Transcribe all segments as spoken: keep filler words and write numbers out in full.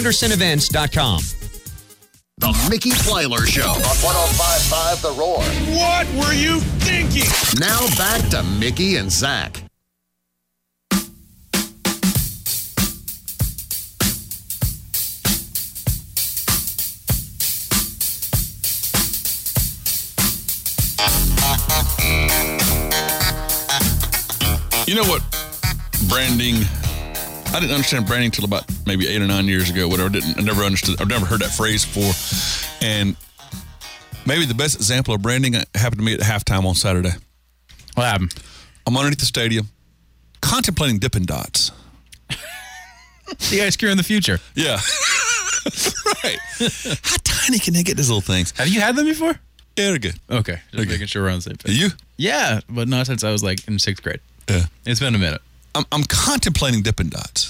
Henderson Events dot com. The Mickey Plyler Show on one oh five point five The Roar. What were you thinking? Now back to Mickey and Zach. You know what? Branding. I didn't understand branding until about maybe eight or nine years ago. Whatever. I didn't. I never understood. I've never heard that phrase before. And maybe the best example of branding happened to me at halftime on Saturday. What happened? I'm underneath the stadium, contemplating Dippin' Dots. The ice cream in the future. Yeah. Right. How tiny can they get these little things? Have you had them before? Yeah, they're good. Okay. Just They're making good. sure we're on the same Are page. you? Yeah, but not since I was like in sixth grade. Yeah. It's been a minute. I'm, I'm contemplating Dippin' Dots.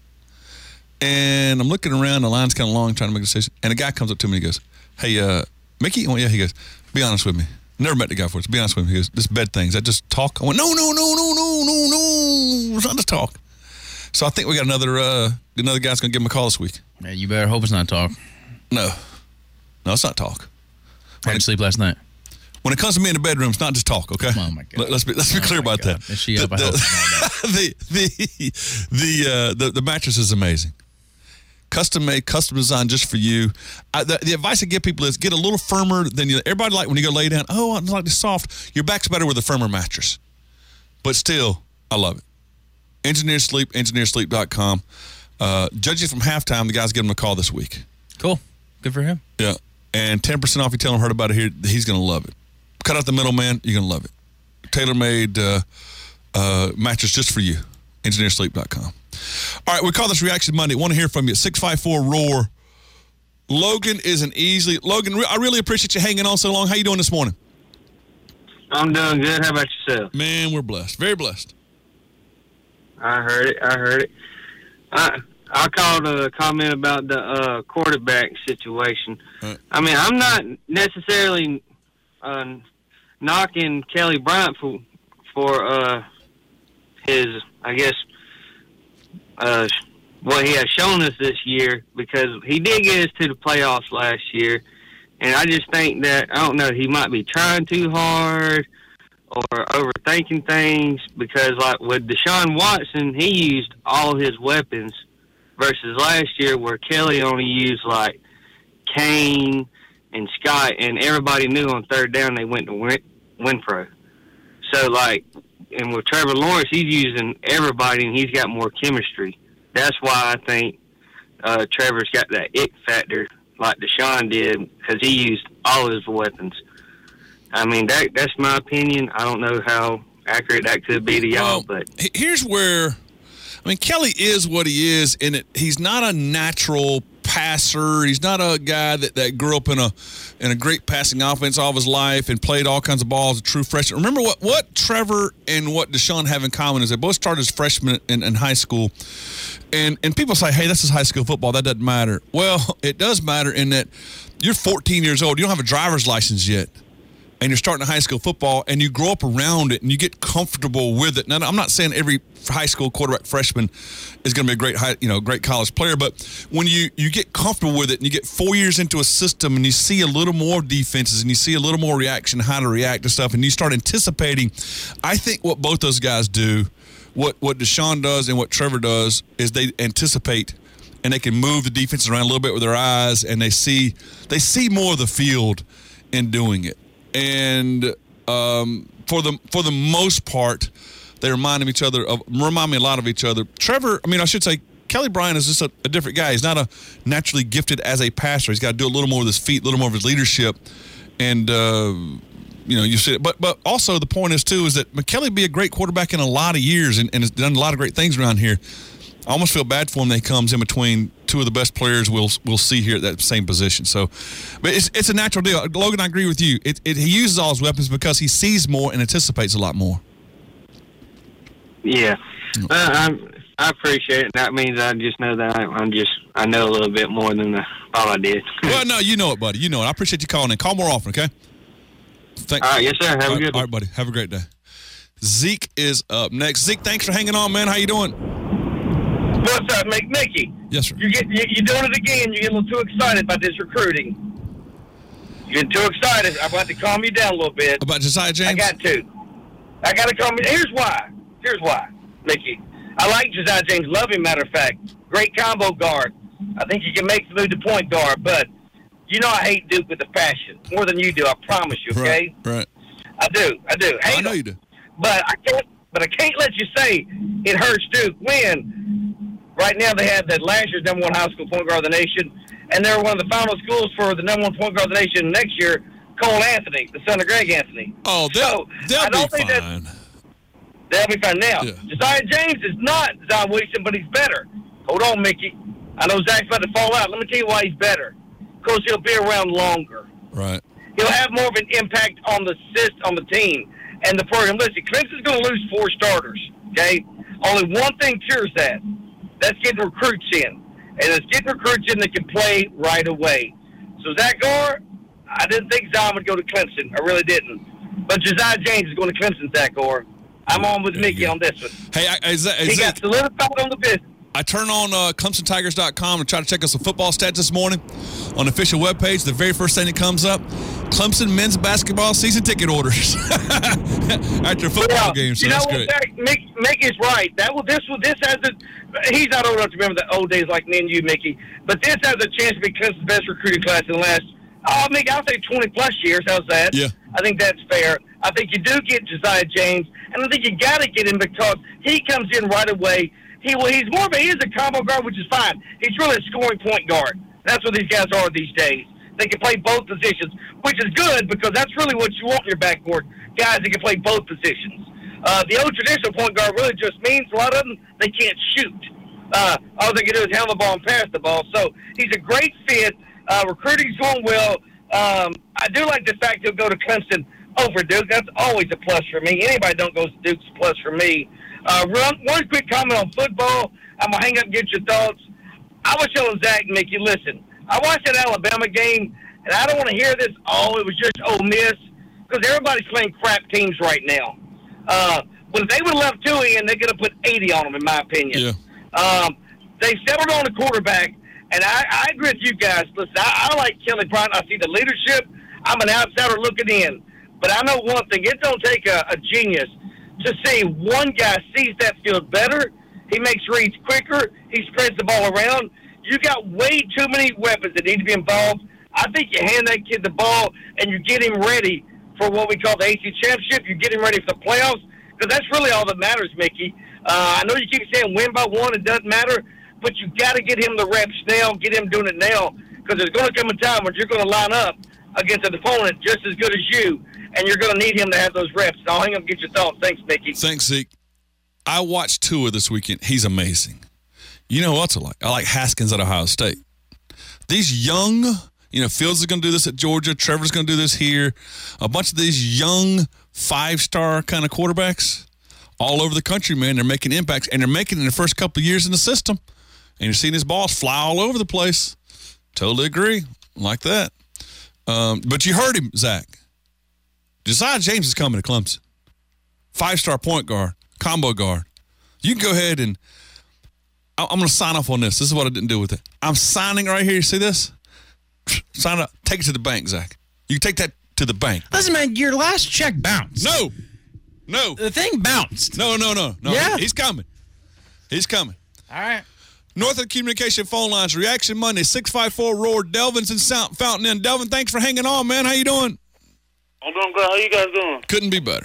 And I'm looking around. The line's kind of long, trying to make a decision. And a guy comes up to me and he goes, hey, uh, Mickey? Oh, yeah. He goes, be honest with me. Never met the guy before. So be honest with me. He goes, this bed thing, is that just talk? I went, no, no, no, no, no, no, no. It's not just talk. So I think we got another uh, another guy's going to give him a call this week. Man, you better hope it's not talk. No. No, it's not talk. How did you sleep last night? When it comes to me in the bedroom, it's not just talk, okay? Oh, my God. Let, let's be, let's be Oh, clear my about God. that. Is she the, up? I the, hope not. the, the, the, uh, the, the mattress is amazing. Custom made, custom designed just for you. I, the, the advice I give people is get a little firmer than you. Everybody like when you go lay down, oh, I like this soft. Your back's better with a firmer mattress. But still, I love it. Engineer Sleep, engineer sleep dot com. Uh, judging from halftime, the guys give him a call this week. Cool. Good for him. Yeah. And ten percent off, you tell him heard about it here, he's going to love it. Cut out the middleman, you're going to love it. Tailor-made uh, uh, mattress just for you. engineer sleep dot com. All right, we call this Reaction Monday. Want to hear from you. six five four ROAR. Logan is an easily. Logan, I really appreciate you hanging on so long. How you doing this morning? I'm doing good. How about yourself? Man, we're blessed. Very blessed. I heard it. I heard it. I I called a comment about the uh, quarterback situation. Right. I mean, I'm not necessarily uh, knocking Kelly Bryant for for uh, his, I guess, uh, what he has shown us this year, because he did get us to the playoffs last year, and I just think that, I don't know, he might be trying too hard or overthinking things, because like with Deshaun Watson, he used all his weapons versus last year where Kelly only used like Kane and Scott, and everybody knew on third down they went to Win- Winfro. So like, and with Trevor Lawrence, he's using everybody and he's got more chemistry. That's why I think uh, Trevor's got that it factor like Deshaun did, because he used all his weapons. I mean, that that's my opinion. I don't know how accurate that could be to y'all, Well, but he- here's where, I mean, Kelly is what he is, and it, he's not a natural passer. He's not a guy that, that grew up in a in a great passing offense all of his life and played all kinds of balls, a true freshman. Remember what, what Trevor and what Deshaun have in common is they both started as freshmen in, in high school. And and people say, hey, this is high school football. That doesn't matter. Well, it does matter in that you're fourteen years old. You don't have a driver's license yet. And you're starting high school football, and you grow up around it, and you get comfortable with it. Now, I'm not saying every high school quarterback freshman is going to be a great, high, you know, great college player, but when you, you get comfortable with it, and you get four years into a system, and you see a little more defenses, and you see a little more reaction, how to react to stuff, and you start anticipating. I think what both those guys do, what what Deshaun does and what Trevor does, is they anticipate, and they can move the defenses around a little bit with their eyes, and they see they see more of the field in doing it. And um, for the for the most part, they remind of each other of remind me a lot of each other. Trevor, I mean, I should say, Kelly Bryant is just a, a different guy. He's not a naturally gifted as a passer. He's got to do a little more with his feet, a little more of his leadership, and uh, you know, you see it. But but also the point is too is that McKelly be a great quarterback in a lot of years and, and has done a lot of great things around here. I almost feel bad for him that he comes in between two of the best players we'll we'll see here at that same position. So, but it's it's a natural deal. Logan, I agree with you. It, it, he uses all his weapons because he sees more and anticipates a lot more. yeah, uh, I I appreciate it. That means I just know that I, I'm just I know a little bit more than I thought I did. Well, no, you know it, buddy. You know it. I appreciate you calling in. Call more often, okay? Thank, All right, yes, sir. Have all a right, good all one. right, buddy. Have a great day. Zeke is up next. Zeke, thanks for hanging on, man. How you doing? What's up, Mick? Mickey? Yes, sir. You get you, you're doing it again. You get a little too excited about this recruiting. You get too excited. I'm about to calm you down a little bit. About Josiah James? I got to. I got to calm you. Here's why. Here's why, Mickey. I like Josiah James. Love him. Matter of fact, great combo guard. I think he can make the move to point guard. But you know I hate Duke with a passion more than you do. I promise you. Okay. Right. Right. I do. I do. Hate I know him. you do. But I can't. But I can't let you say it hurts Duke when right now they have that last year's number one high school point guard of the nation, and they're one of the final schools for the number one point guard of the nation next year, Cole Anthony, the son of Greg Anthony. Oh, they'll, so, they'll I don't be think fine. That, they'll be fine now. Yeah. Josiah James is not Zion Williamson, but he's better. Hold on, Mickey. I know Zach's about to fall out. Let me tell you why he's better. Because he'll be around longer. Right. He'll have more of an impact on the assist on the team and the program. Listen, Clemson's going to lose four starters, okay? Only one thing cures that. That's getting recruits in. And it's getting recruits in that can play right away. So, Zach Gore, I didn't think Zion would go to Clemson. I really didn't. But Josiah James is going to Clemson, Zach Gore. I'm on with Mickey on this one. Hey, I, I, I, He got solidified on the business. I turn on uh, Clemson Tigers dot com and try to check out some football stats this morning on the official webpage. The very first thing that comes up, Clemson men's basketball season ticket orders after a football Yeah, game. So you know that's what, great. Zach, Mick, Mick is right. That will, this will, this has a, he's not old enough to remember the old days like me and you, Mickey, but this has a chance to be Clemson's best recruiting class in the last, oh, Mick, I'll say twenty plus years. How's that? Yeah. I think that's fair. I think you do get Josiah James, and I think you got to get him because he comes in right away. He well, he's more of a, he is a combo guard, which is fine. He's really a scoring point guard. That's what these guys are these days. They can play both positions, which is good because that's really what you want in your backcourt, guys that can play both positions. Uh, the old traditional point guard really just means a lot of them, they can't shoot. Uh, all they can do is handle the ball and pass the ball. So he's a great fit. Uh, recruiting's going well. Um, I do like the fact he'll go to Clemson over Duke. That's always a plus for me. Anybody don't go to Duke's a plus for me. Uh, run, one quick comment on football. I'm going to hang up and get your thoughts. I was telling Zach and Mickey, listen, I watched that Alabama game, and I don't want to hear this, oh, it was just Ole Miss, because everybody's playing crap teams right now. Uh, but if they would have left Tui in, they're going to put eighty on them, in my opinion. Yeah. Um, they settled on a quarterback, and I, I agree with you guys. Listen, I, I like Kelly Bryant. I see the leadership. I'm an outsider looking in. But I know one thing. It don't take a, a genius to see one guy sees that field better. He makes reads quicker. He spreads the ball around. You got way too many weapons that need to be involved. I think you hand that kid the ball and you get him ready for what we call the A C C Championship. You get him ready for the playoffs because that's really all that matters, Mickey. Uh, I know you keep saying win by one. It doesn't matter. But you got to get him the reps now, get him doing it now because there's going to come a time when you're going to line up against an opponent just as good as you, and you're going to need him to have those reps. So I'll hang up and get your thoughts. Thanks, Mickey. Thanks, Zeke. I watched Tua this weekend. He's amazing. You know what's like? I like Haskins at Ohio State. These young, you know, Fields is going to do this at Georgia. Trevor's going to do this here. A bunch of these young five-star kind of quarterbacks all over the country, man, they're making impacts, and they're making it in the first couple of years in the system. And you're seeing his balls fly all over the place. Totally agree. Like that. Um, but you heard him, Zach. Josiah James is coming to Clemson. Five-star point guard, combo guard. You can go ahead and I'm going to sign off on this. This is what I didn't do with it. I'm signing right here. You see this? Sign up. Take it to the bank, Zach. You take that to the bank. Listen, man, your last check bounced. No. No. The thing bounced. No, no, no. No. Yeah. He's coming. He's coming. All right. Northern Communication phone lines, Reaction Monday, six five four, ROAR, Delvin's in South Fountain Inn. Delvin, thanks for hanging on, man. How you doing? I'm doing good. How you guys doing? Couldn't be better.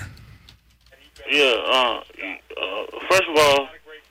Yeah, uh, uh, first of all,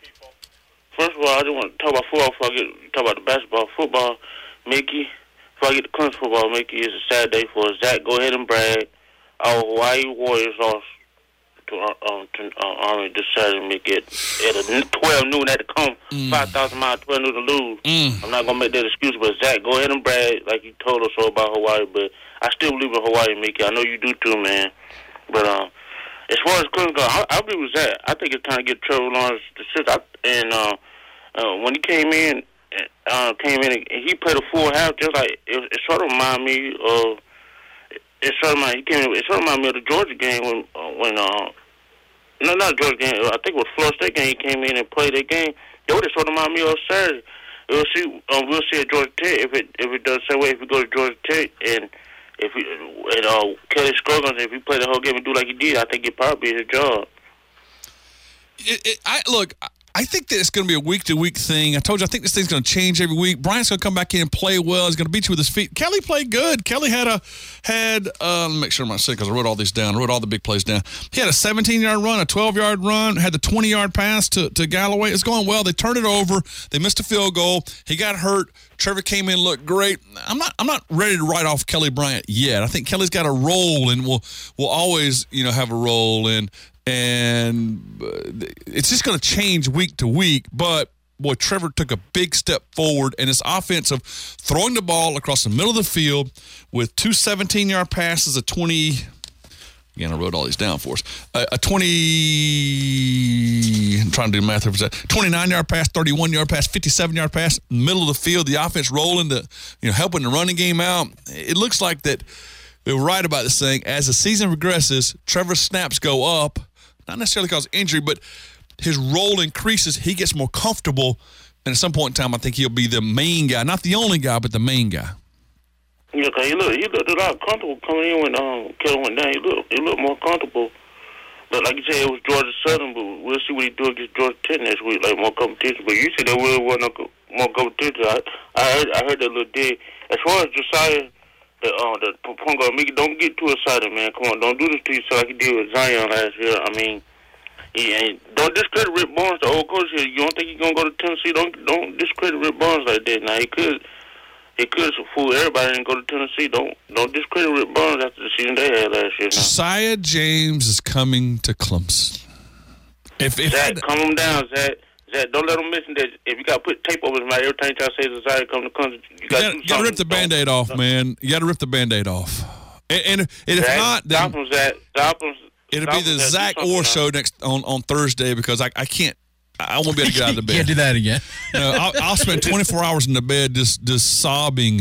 first of all, I just want to talk about football before I get talk about the basketball. Football, Mickey, before I get to Clemson football, Mickey, it's a sad day for us. Zach, go ahead and brag. Our Hawaii Warriors lost to, uh, um, to uh, Army this Saturday, Mickey, at, at twelve noon. Had to come Mm. five thousand miles, twelve noon to lose. Mm. I'm not going to make that excuse, but Zach, go ahead and brag like you told us so about Hawaii, but I still believe in Hawaii, Mickey. I know you do too, man. But, um, as far as Clemson goes, I, I agree with Zach. I think it's time to get Trevor Lawrence to sit. I, and uh, uh, when he came in, uh, came in, and he played a full half, just like it, it sort of reminded me of. It sort of reminded, he came in, it sort of reminded me of the Georgia game when uh, when uh, no, not the Georgia game. I think it was Florida State game. He came in and played that game. Yo, that's what remind me of Saturday. We'll see. Um, we'll see at Georgia Tech if it if it does the same way. If we go to Georgia Tech and if we and uh, Kelly Scroggins, if he play the whole game and do like he did, I think it probably be his job. It, it, I look. I think that it's going to be a week-to-week thing. I told you, I think this thing's going to change every week. Bryant's going to come back in and play well. He's going to beat you with his feet. Kelly played good. Kelly had a had. Uh, let me make sure I'm not sick because I wrote all these down. I wrote all the big plays down. He had a seventeen-yard run, a twelve-yard run, had the twenty-yard pass to, to Galloway. It's going well. They turned it over. They missed a field goal. He got hurt. Trevor came in, looked great. I'm not. I'm not ready to write off Kelly Bryant yet. I think Kelly's got a role, and will will always, you know, have a role in. And it's just going to change week to week. But, boy, Trevor took a big step forward. And his offense of throwing the ball across the middle of the field with two seventeen-yard passes, a twenty – again, I wrote all these down for us. A, a twenty – I'm trying to do math here for a second. twenty-nine-yard pass, thirty-one-yard pass, fifty-seven-yard pass, middle of the field, the offense rolling, the, you know, helping the running game out. It looks like that we were right about this thing. As the season progresses, Trevor's snaps go up. Not necessarily because of injury, but his role increases. He gets more comfortable, and at some point in time, I think he'll be the main guy. Not the only guy, but the main guy. Yeah, cause he looked, he looked a lot comfortable coming in when um, Kelly went down. He looked, he looked more comfortable. But like you said, it was Georgia Southern, but we'll see what he do against Georgia Tech next week, like more competition. But you said there really wasn't no more competition. I, I heard, I heard that little dig. As far as Josiah, the uh, the point guard, Mickey, don't get too excited, man. Come on, don't do this to yourself like you did with Zion last year. I mean, he ain't, don't discredit Rick Barnes, the old coach here. You don't think he's gonna go to Tennessee? Don't don't discredit Rick Barnes like that. Now he could he could fool everybody and go to Tennessee. Don't don't discredit Rick Barnes after the season they had last year. Now. Josiah James is coming to Clemson. If, if Zach, calm him down, Zach. Zach, don't let him mention that. If you got to put tape over his mouth every time you try to say Josiah come to Clemson, you got to gotta rip the Band-Aid off, man. You got to rip the Band-Aid off. And, and, and if Zach, not, then stop him, Zach. Stop him. It'll stop be the him, Zach Orr show next on, on Thursday because I, I can't. I won't be able to get out of the bed. Can't do that again. No, I'll, I'll spend twenty-four hours in the bed just just sobbing,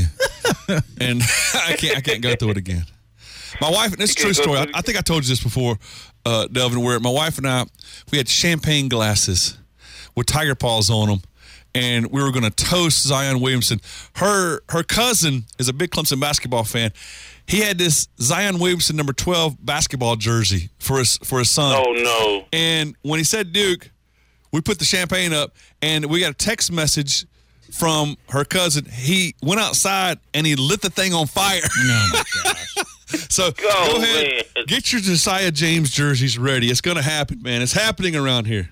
and I can't I can't go through it again. My wife, and this is a true story. I, I think I told you this before, uh, Delvin. Where my wife and I, we had champagne glasses with tiger paws on them, and we were going to toast Zion Williamson. Her her cousin is a big Clemson basketball fan. He had this Zion Williamson number twelve basketball jersey for his for his son. Oh no! And when he said Duke, we put the champagne up, and we got a text message from her cousin. He went outside and he lit the thing on fire. Oh my gosh! So go, go ahead, man. Get your Josiah James jerseys ready. It's going to happen, man. It's happening around here.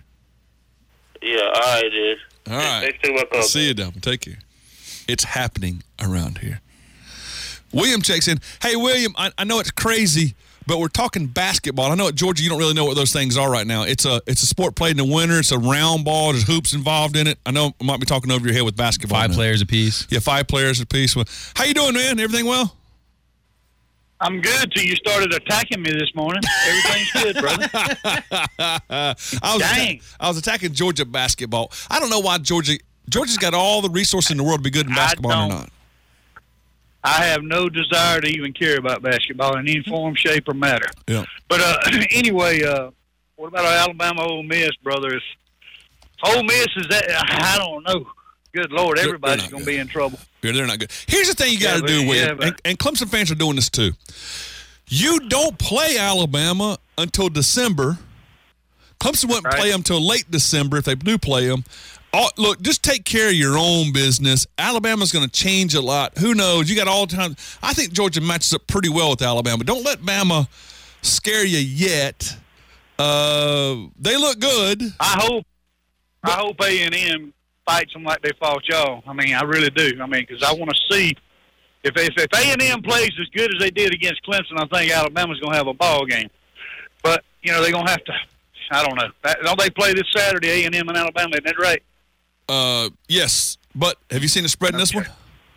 Yeah, all right, it is. All right. I'll see you, Delvin. Take care. It's happening around here. William checks in. Hey, William, I, I know it's crazy, but we're talking basketball. I know at Georgia you don't really know what those things are right now. It's a it's a sport played in the winter. It's a round ball. There's hoops involved in it. I know I might be talking over your head with basketball. Five now. players apiece. Yeah, five players apiece. How you doing, man? Everything well? I'm good till you started attacking me this morning. Everything's good, brother. I was Dang. Atta- I was attacking Georgia basketball. I don't know why Georgia Georgia's got all the resources in the world to be good in basketball I or don't. not. I have no desire to even care about basketball in any form, shape, or matter. Yeah. But uh, anyway, uh, what about our Alabama Ole Miss, brothers? Ole Miss is that? I don't know. Good Lord, everybody's going to be in trouble. Yeah, they're not good. Here's the thing you got to yeah, do, William, yeah, and, and Clemson fans are doing this too. You don't play Alabama until December. Clemson wouldn't Right. play them until late December if they do play them. Oh, look, just take care of your own business. Alabama's going to change a lot. Who knows? You got all the time. I think Georgia matches up pretty well with Alabama. Don't let Bama scare you yet. Uh, they look good. I hope, I hope A and M fights them like they fought y'all. I mean, I really do. I mean, because I want to see if if if A and M plays as good as they did against Clemson, I think Alabama's going to have a ball game. But you know, they're going to have to. I don't know. Don't they play this Saturday? A and M and Alabama, isn't that right? Uh, yes, but have you seen the spread in this one?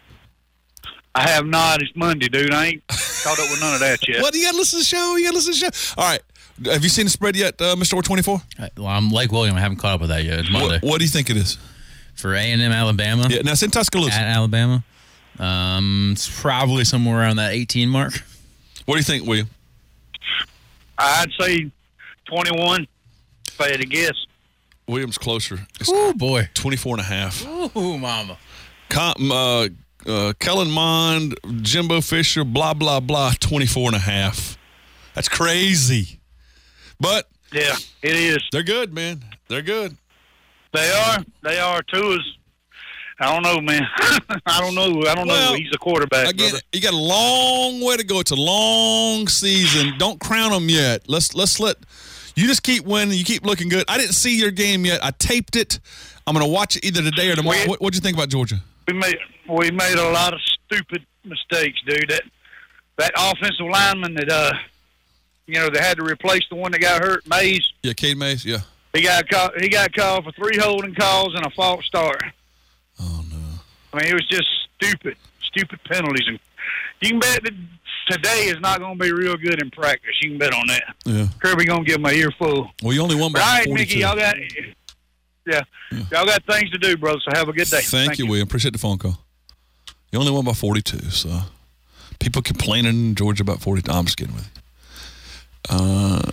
I have not. It's Monday, dude. I ain't caught up with none of that yet. What? You got to listen to the show. You got to listen to the show. All right. Have you seen the spread yet, uh, Mister O twenty-four? Well, I'm like William. I haven't caught up with that yet. It's Monday. What, what do you think it is? For A and M Alabama? Yeah, now it's in Tuscaloosa. At Alabama? Um, it's probably somewhere around that eighteen mark. What do you think, William? I'd say twenty-one, if I had to guess. Williams closer. It's Oh, boy. twenty-four and a half. Ooh, mama. Com, uh, uh, Kellen Mond, Jimbo Fisher, blah, blah, blah, twenty-four and a half. That's crazy. But Yeah, it is. they're good, man. They're good. They are. They are. Tua's. I don't know, man. I don't know. I don't Well, know. He's a quarterback. Again, brother. you got a long way to go. It's a long season. Don't crown them yet. Let's let's let you just keep winning. You keep looking good. I didn't see your game yet. I taped it. I'm going to watch it either today or tomorrow. We- What what'd you think about Georgia? We made we made a lot of stupid mistakes, dude. That that offensive lineman that uh, you know, they had to replace the one that got hurt, Mays. Yeah, Cade Mays. Yeah. He got called. He got called for three holding calls and a false start. Oh no. I mean, it was just stupid, stupid penalties, and you can bet that today is not going to be real good in practice. You can bet on that. Yeah. Kirby going to give him a earful. Well, you only won by All right, forty-two. Mickey, y'all got. Yeah. yeah, y'all got things to do, brother. So have a good day. Thank, Thank you, you, William. Appreciate the phone call. You only won by forty-two, so people complaining in Georgia about forty-two. No, I'm just kidding with you. Uh,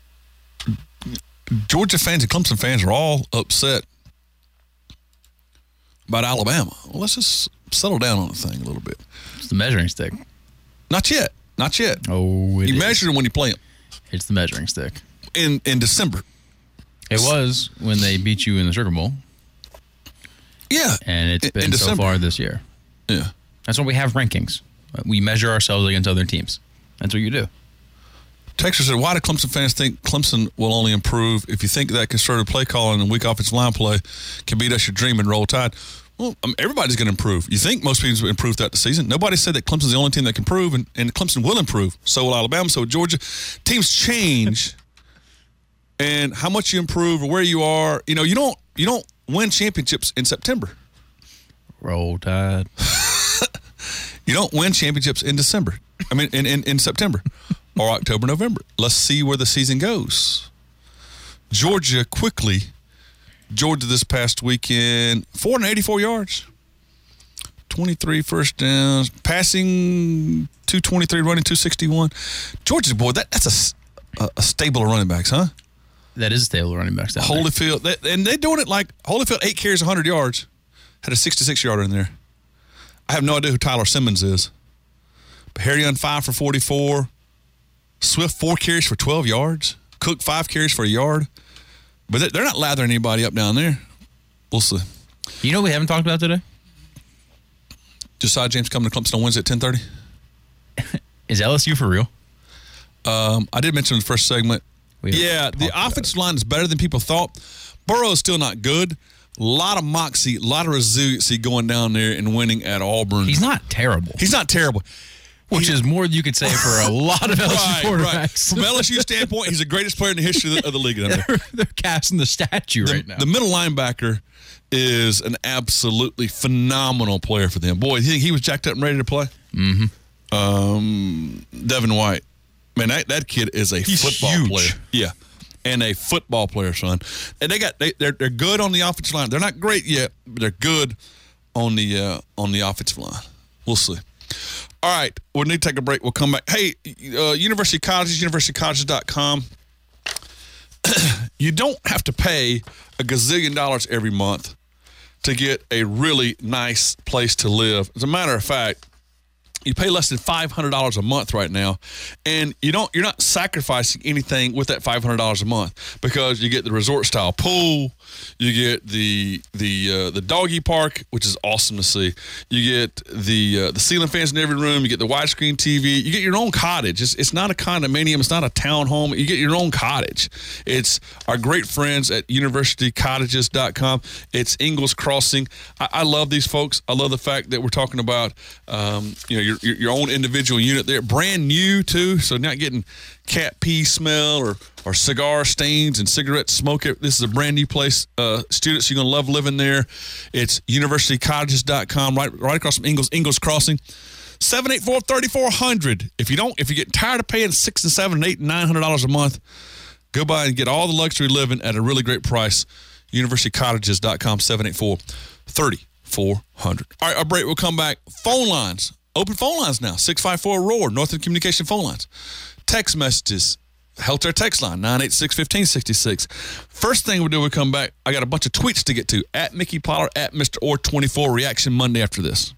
Georgia fans and Clemson fans are all upset about Alabama. Well, let's just settle down on the thing a little bit. It's the measuring stick. Not yet. Not yet. Oh, it you is. measure them when you play them. It's the measuring stick. In in December. It was when they beat you in the Sugar Bowl. Yeah. And it's in, been in so December. far this year. Yeah. That's why we have rankings. We measure ourselves against other teams. That's what you do. Texter said, why do Clemson fans think Clemson will only improve? If you think that conservative play calling and weak offensive line play can beat us your dream and roll tide, well, I mean, everybody's going to improve. You think most people will improve throughout the season. Nobody said that Clemson's the only team that can improve, and, and Clemson will improve. So will Alabama, so will Georgia. Teams change, and how much you improve or where you are, you know, you don't you don't win championships in September. Roll Tide. You don't win championships in December. I mean, in, in, in September or October, November. Let's see where the season goes. Georgia quickly. Georgia this past weekend, four hundred eighty-four yards, twenty-three first downs, passing two twenty-three, running two sixty-one. Georgia, boy, that, that's a, a, a stable of running backs, huh? That is a stable running backs down there. Holyfield, they, and they're doing it like Holyfield, eight carries, one hundred yards, had a sixty-six yarder in there. I have no idea who Tyler Simmons is. But Harry on five for forty-four. Swift, four carries for twelve yards. Cook, five carries for a yard. But they're not lathering anybody up down there. We'll see. You know what we haven't talked about today? Josiah James coming to Clemson on Wednesday at ten thirty. Is L S U for real? Um, I did mention in the first segment. We Yeah, the offensive line is better than people thought. Burrow is still not good. A lot of moxie, a lot of resiliency going down there and winning at Auburn. He's not terrible. He's not terrible. Which is more than you could say for a lot of L S U Right, right. quarterbacks. From L S U standpoint, he's the greatest player in the history of the, of the league. Down there. they're, they're casting the statue The, right now. the middle linebacker is an absolutely phenomenal player for them. Boy, you think he was jacked up and ready to play? Mm-hmm. Um, Devin White. Man, that, that kid is a He's football huge. player. Yeah. And a football player, son. And they got they, they're they're good on the offensive line. They're not great yet, but they're good on the uh, on the offensive line. We'll see. All right, we'll need to take a break. We'll come back. Hey, uh, University Colleges, university colleges dot com. You don't have to pay a gazillion dollars every month to get a really nice place to live. As a matter of fact, you pay less than five hundred dollars a month right now, and you don't, you're not sacrificing anything with that five hundred dollars a month because you get the resort-style pool, you get the the uh, the doggy park, which is awesome to see. You get the uh, the ceiling fans in every room. You get the widescreen T V. You get your own cottage. It's, it's not a condominium. It's not a townhome. You get your own cottage. It's our great friends at university cottages dot com. It's Ingalls Crossing. I, I love these folks. I love the fact that we're talking about um, you know your, your your own individual unit there, brand new too. So not getting cat pee smell or or cigar stains and cigarette smoke. This is a brand new place. Uh, students, you're gonna love living there. It's university cottages dot com, right right across from Ingalls Ingalls Crossing. seven eight four, three four zero zero. If you don't, if you get tired of paying six and seven and eight and nine hundred dollars a month, go by and get all the luxury living at a really great price. university cottages dot com, seven eight four, three four zero zero. All right, our break. We'll come back. Phone lines. Open phone lines now. six five four R O A R, Northern Communication phone lines. Text messages. Helter text line, nine eight six, one five six six. First thing we do, we come back. I got a bunch of tweets to get to. At Mickey Plyler, at Mister Orr twenty-four. Reaction Monday after this.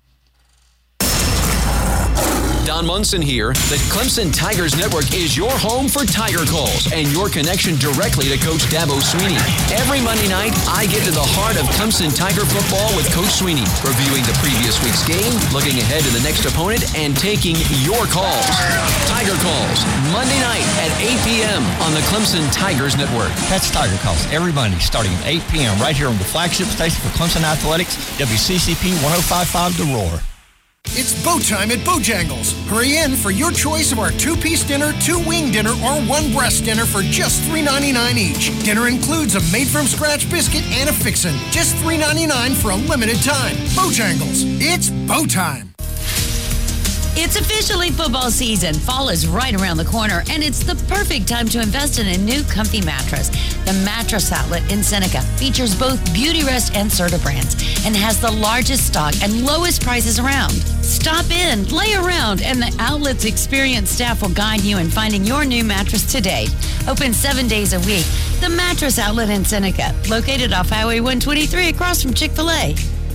Don Munson here. The Clemson Tigers Network is your home for Tiger Calls and your connection directly to Coach Dabo Sweeney. Every Monday night, I get to the heart of Clemson Tiger football with Coach Sweeney, reviewing the previous week's game, looking ahead to the next opponent, and taking your calls. Tiger Calls, Monday night at eight p.m. on the Clemson Tigers Network. Catch Tiger Calls every Monday starting at eight p.m. right here on the flagship station for Clemson Athletics, W C C P one oh five point five The Roar. It's bow time at Bojangles. Hurry in for your choice of our two-piece dinner, two-wing dinner, or one breast dinner for just three ninety-nine each. Dinner includes a made-from-scratch biscuit and a fixin'. Just three ninety-nine for a limited time. Bojangles. It's bow time. It's officially football season. Fall is right around the corner, and it's the perfect time to invest in a new comfy mattress. The Mattress Outlet in Seneca features both Beautyrest and Serta brands and has the largest stock and lowest prices around. Stop in, lay around, and the outlet's experienced staff will guide you in finding your new mattress today. Open seven days a week. The Mattress Outlet in Seneca, located off Highway one twenty-three across from Chick-fil-A.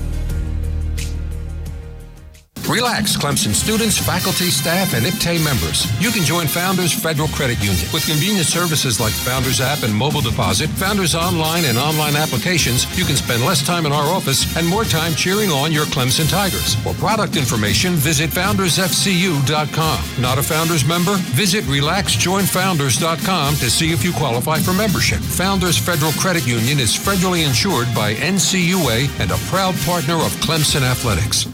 Relax, Clemson students, faculty, staff, and I P T A members. You can join Founders Federal Credit Union. With convenient services like Founders app and mobile deposit, Founders online and online applications, you can spend less time in our office and more time cheering on your Clemson Tigers. For product information, visit founders f c u dot com. Not a Founders member? Visit relax join founders dot com to see if you qualify for membership. Founders Federal Credit Union is federally insured by N C U A and a proud partner of Clemson Athletics.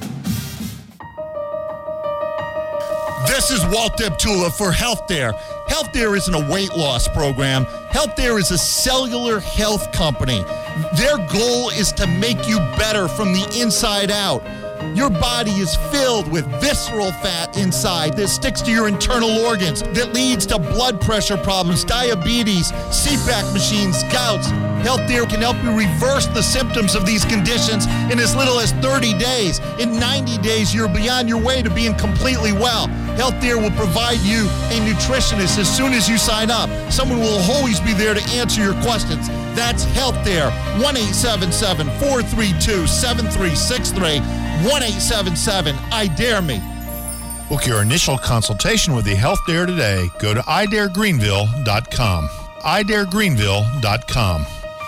This is Walt Deptula for Health Dare. Health Dare isn't a weight loss program. Health Dare is a cellular health company. Their goal is to make you better from the inside out. Your body is filled with visceral fat inside that sticks to your internal organs, that leads to blood pressure problems, diabetes, seatback machines, gout. Health Dare can help you reverse the symptoms of these conditions in as little as thirty days. In ninety days, you're beyond your way to being completely well. Health Dare will provide you a nutritionist as soon as you sign up. Someone will always be there to answer your questions. That's Health Dare. one eight seven seven, four three two, seven three six three. one eight seven seven, I dare me. Book your initial consultation with the Health Dare today. Go to i dare greenville dot com. i dare greenville dot com.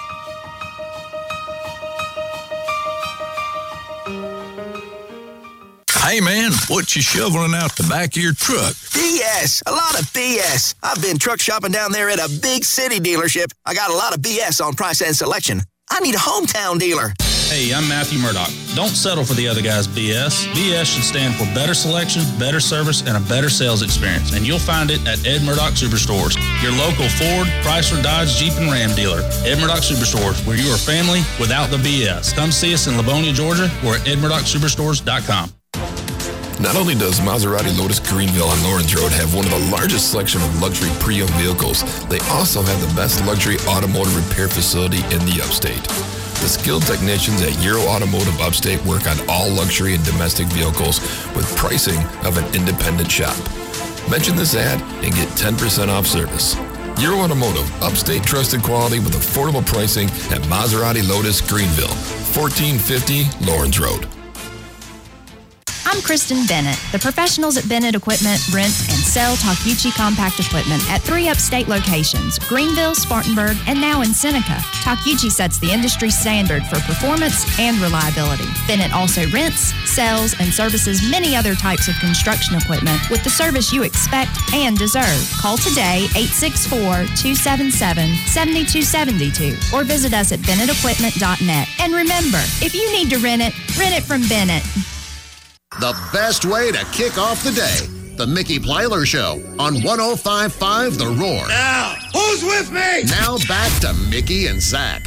Hey, man, what you shoveling out the back of your truck? B S. A lot of B S. I've been truck shopping down there at a big city dealership. I got a lot of B S on price and selection. I need a hometown dealer. Hey, I'm Matthew Murdoch. Don't settle for the other guy's B S. B S should stand for better selection, better service, and a better sales experience. And you'll find it at Ed Murdoch Superstores, your local Ford, Chrysler, Dodge, Jeep, and Ram dealer. Ed Murdoch Superstores, where you are family without the B S. Come see us in Livonia, Georgia, or at ed murdoch superstores dot com. Not only does Maserati Lotus Greenville on Lawrence Road have one of the largest selection of luxury pre-owned vehicles, they also have the best luxury automotive repair facility in the upstate. The skilled technicians at Euro Automotive Upstate work on all luxury and domestic vehicles with pricing of an independent shop. Mention this ad and get ten percent off service. Euro Automotive, upstate trusted quality with affordable pricing at Maserati Lotus Greenville, fourteen fifty Lawrence Road. I'm Kristen Bennett. The professionals at Bennett Equipment rent and sell Takeuchi compact equipment at three upstate locations, Greenville, Spartanburg, and now in Seneca. Takeuchi sets the industry standard for performance and reliability. Bennett also rents, sells, and services many other types of construction equipment with the service you expect and deserve. Call today, eight six four, two seven seven, seven two seven two, or visit us at bennett equipment dot net. And remember, if you need to rent it, rent it from Bennett. The best way to kick off the day. The Mickey Plyler Show on one oh five point five The Roar. Now, who's with me? Now back to Mickey and Zach.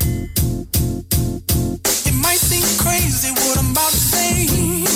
It might seem crazy what I'm about to say.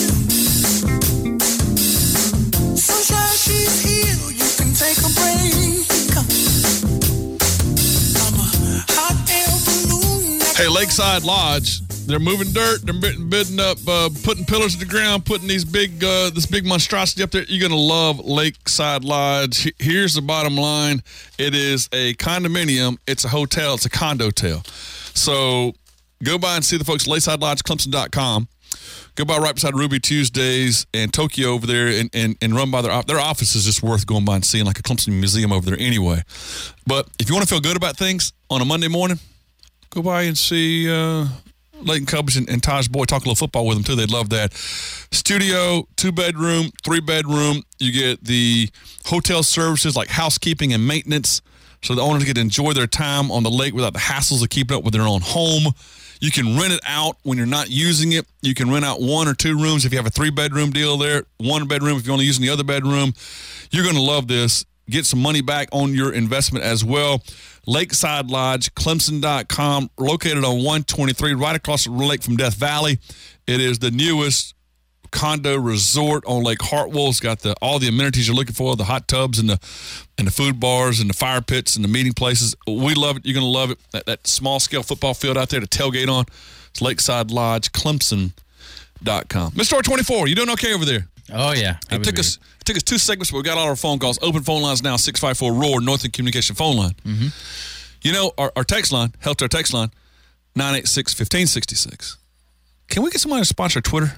Sunshine, she's here. You can take a break. I'm a hot air balloon. Hey, Lakeside Lodge They're moving dirt. They're bid- bidding up, uh, putting pillars in the ground, putting these big, uh, this big monstrosity up there. You're going to love Lakeside Lodge. Here's the bottom line. It is a condominium. It's a hotel. It's a condo-tel. So go by and see the folks at lakeside lodge clemson dot com. Go by right beside Ruby Tuesdays and Tokyo over there and, and, and run by their their office is just worth going by and seeing, like a Clemson museum over there anyway. But if you want to feel good about things on a Monday morning, go by and see uh, Leighton Cubbage and, and Taj Boyd. Talk a little football with them, too. They'd love that. Studio, two-bedroom, three-bedroom. You get the hotel services like housekeeping and maintenance, so the owners get to enjoy their time on the lake without the hassles of keeping up with their own home. You can rent it out when you're not using it. You can rent out one or two rooms if you have a three-bedroom deal there, one bedroom if you're only using the other bedroom. You're going to love this. Get some money back on your investment as well. Lakeside Lodge, Clemson dot com, located on one twenty-three, right across the lake from Death Valley. It is the newest condo resort on Lake Hartwell. It's got the all the amenities you're looking for, the hot tubs and the and the food bars and the fire pits and the meeting places. We love it. You're going to love it. That, that small-scale football field out there to tailgate on. It's Lakeside Lodge, Clemson dot com. Mister R twenty-four, you doing okay over there? Oh, yeah. It took us it took us two segments, but we got all our phone calls. Open phone lines now, six five four, R O A R, Northern Communication phone line. Mm-hmm. You know, our, our text line, Health Our text line, nine eight six, one five six six. Can we get somebody to sponsor Twitter?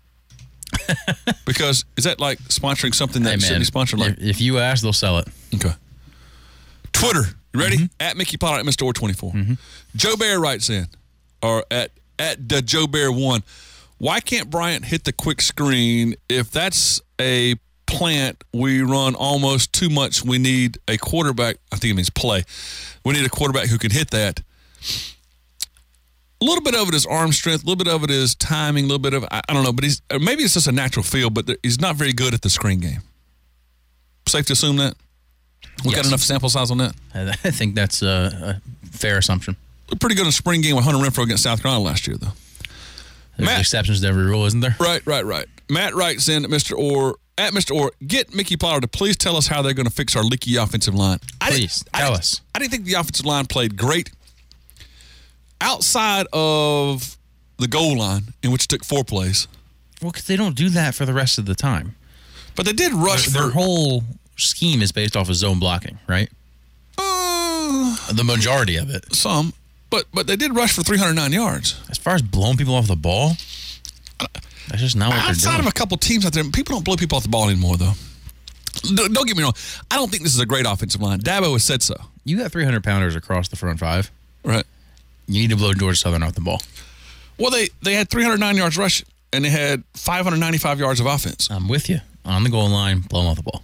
Because is that like sponsoring something that Hey, should man, be sponsored? Like, if, if you ask, they'll sell it. Okay. Twitter, you ready? Mm-hmm. At Mickey Pollard, at Mister O twenty-four. Mm-hmm. Joe Bear writes in, or at, at the Joe Bear one, why can't Bryant hit the quick screen? If that's a plant we run almost too much, we need a quarterback. I think it means play. We need a quarterback who can hit that. A little bit of it is arm strength. A little bit of it is timing. A little bit of, I, I don't know, but he's maybe it's just a natural feel, but there, he's not very good at the screen game. Safe to assume that? We Yes. got enough sample size on that? I I think that's a, a fair assumption. We're pretty good in the spring game with Hunter Renfrow against South Carolina last year, though. There's Matt, exceptions to every rule, isn't there? Right, right, right. Matt writes in at Mister Orr, at Mister Orr, get Mickey Pollard to please tell us how they're going to fix our leaky offensive line. I Please, I tell didn't- us. I didn't think the offensive line played great outside of the goal line, in which it took four plays. Well, because they don't do that for the rest of the time. But they did rush Their, for... their whole scheme is based off of zone blocking, right? Uh, the majority of it. Some. But but they did rush for three hundred nine yards. As far as blowing people off the ball, that's just not what they're Outside doing. of a couple teams out there, people don't blow people off the ball anymore, though. Don't don't get me wrong. I don't think this is a great offensive line. Dabo has said so. You got three hundred pounders across the front five. Right. You need to blow Georgia Southern off the ball. Well, they, they had three hundred nine yards rush, and they had five hundred ninety-five yards of offense. I'm with you. On the goal line, blow them off the ball.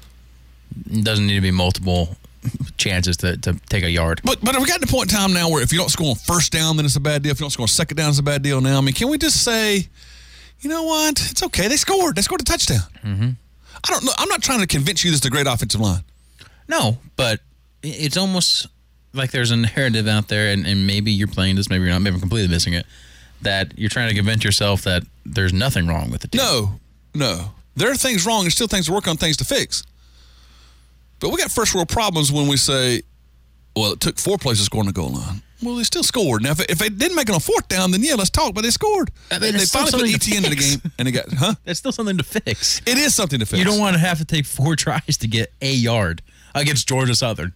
It doesn't need to be multiple chances to, to take a yard. But but have we gotten to a point in time now where if you don't score on first down, then it's a bad deal. If you don't score on second down, it's a bad deal now. I mean, can we just say, you know what? It's okay. They scored. They scored a touchdown. Mm-hmm. I don't know. I'm not trying to convince you this is a great offensive line. No, but it's almost like there's a narrative out there, and, and maybe you're playing this, maybe you're not, maybe I'm completely missing it, that you're trying to convince yourself that there's nothing wrong with the team. No, no. There are things wrong. There's still things to work on, things to fix. But we got first world problems when we say, well, it took four plays to score on the goal line. Well, they still scored. Now, if, it, if they didn't make it on fourth down, then yeah, let's talk. But they scored. I mean, they they it's still finally put something E T N to in the fix. game, and they got, huh? That's still something to fix. It is something to fix. You don't want to have to take four tries to get a yard against Georgia Southern.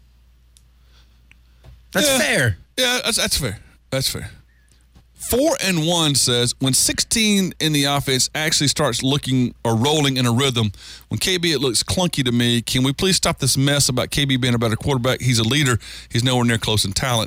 That's Yeah. fair. Yeah, that's, that's fair. That's fair. Four and one says when sixteen in the offense actually starts looking or rolling in a rhythm, when K B, it looks clunky to me. Can we please stop this mess about K B being a better quarterback? He's a leader. He's nowhere near close in talent.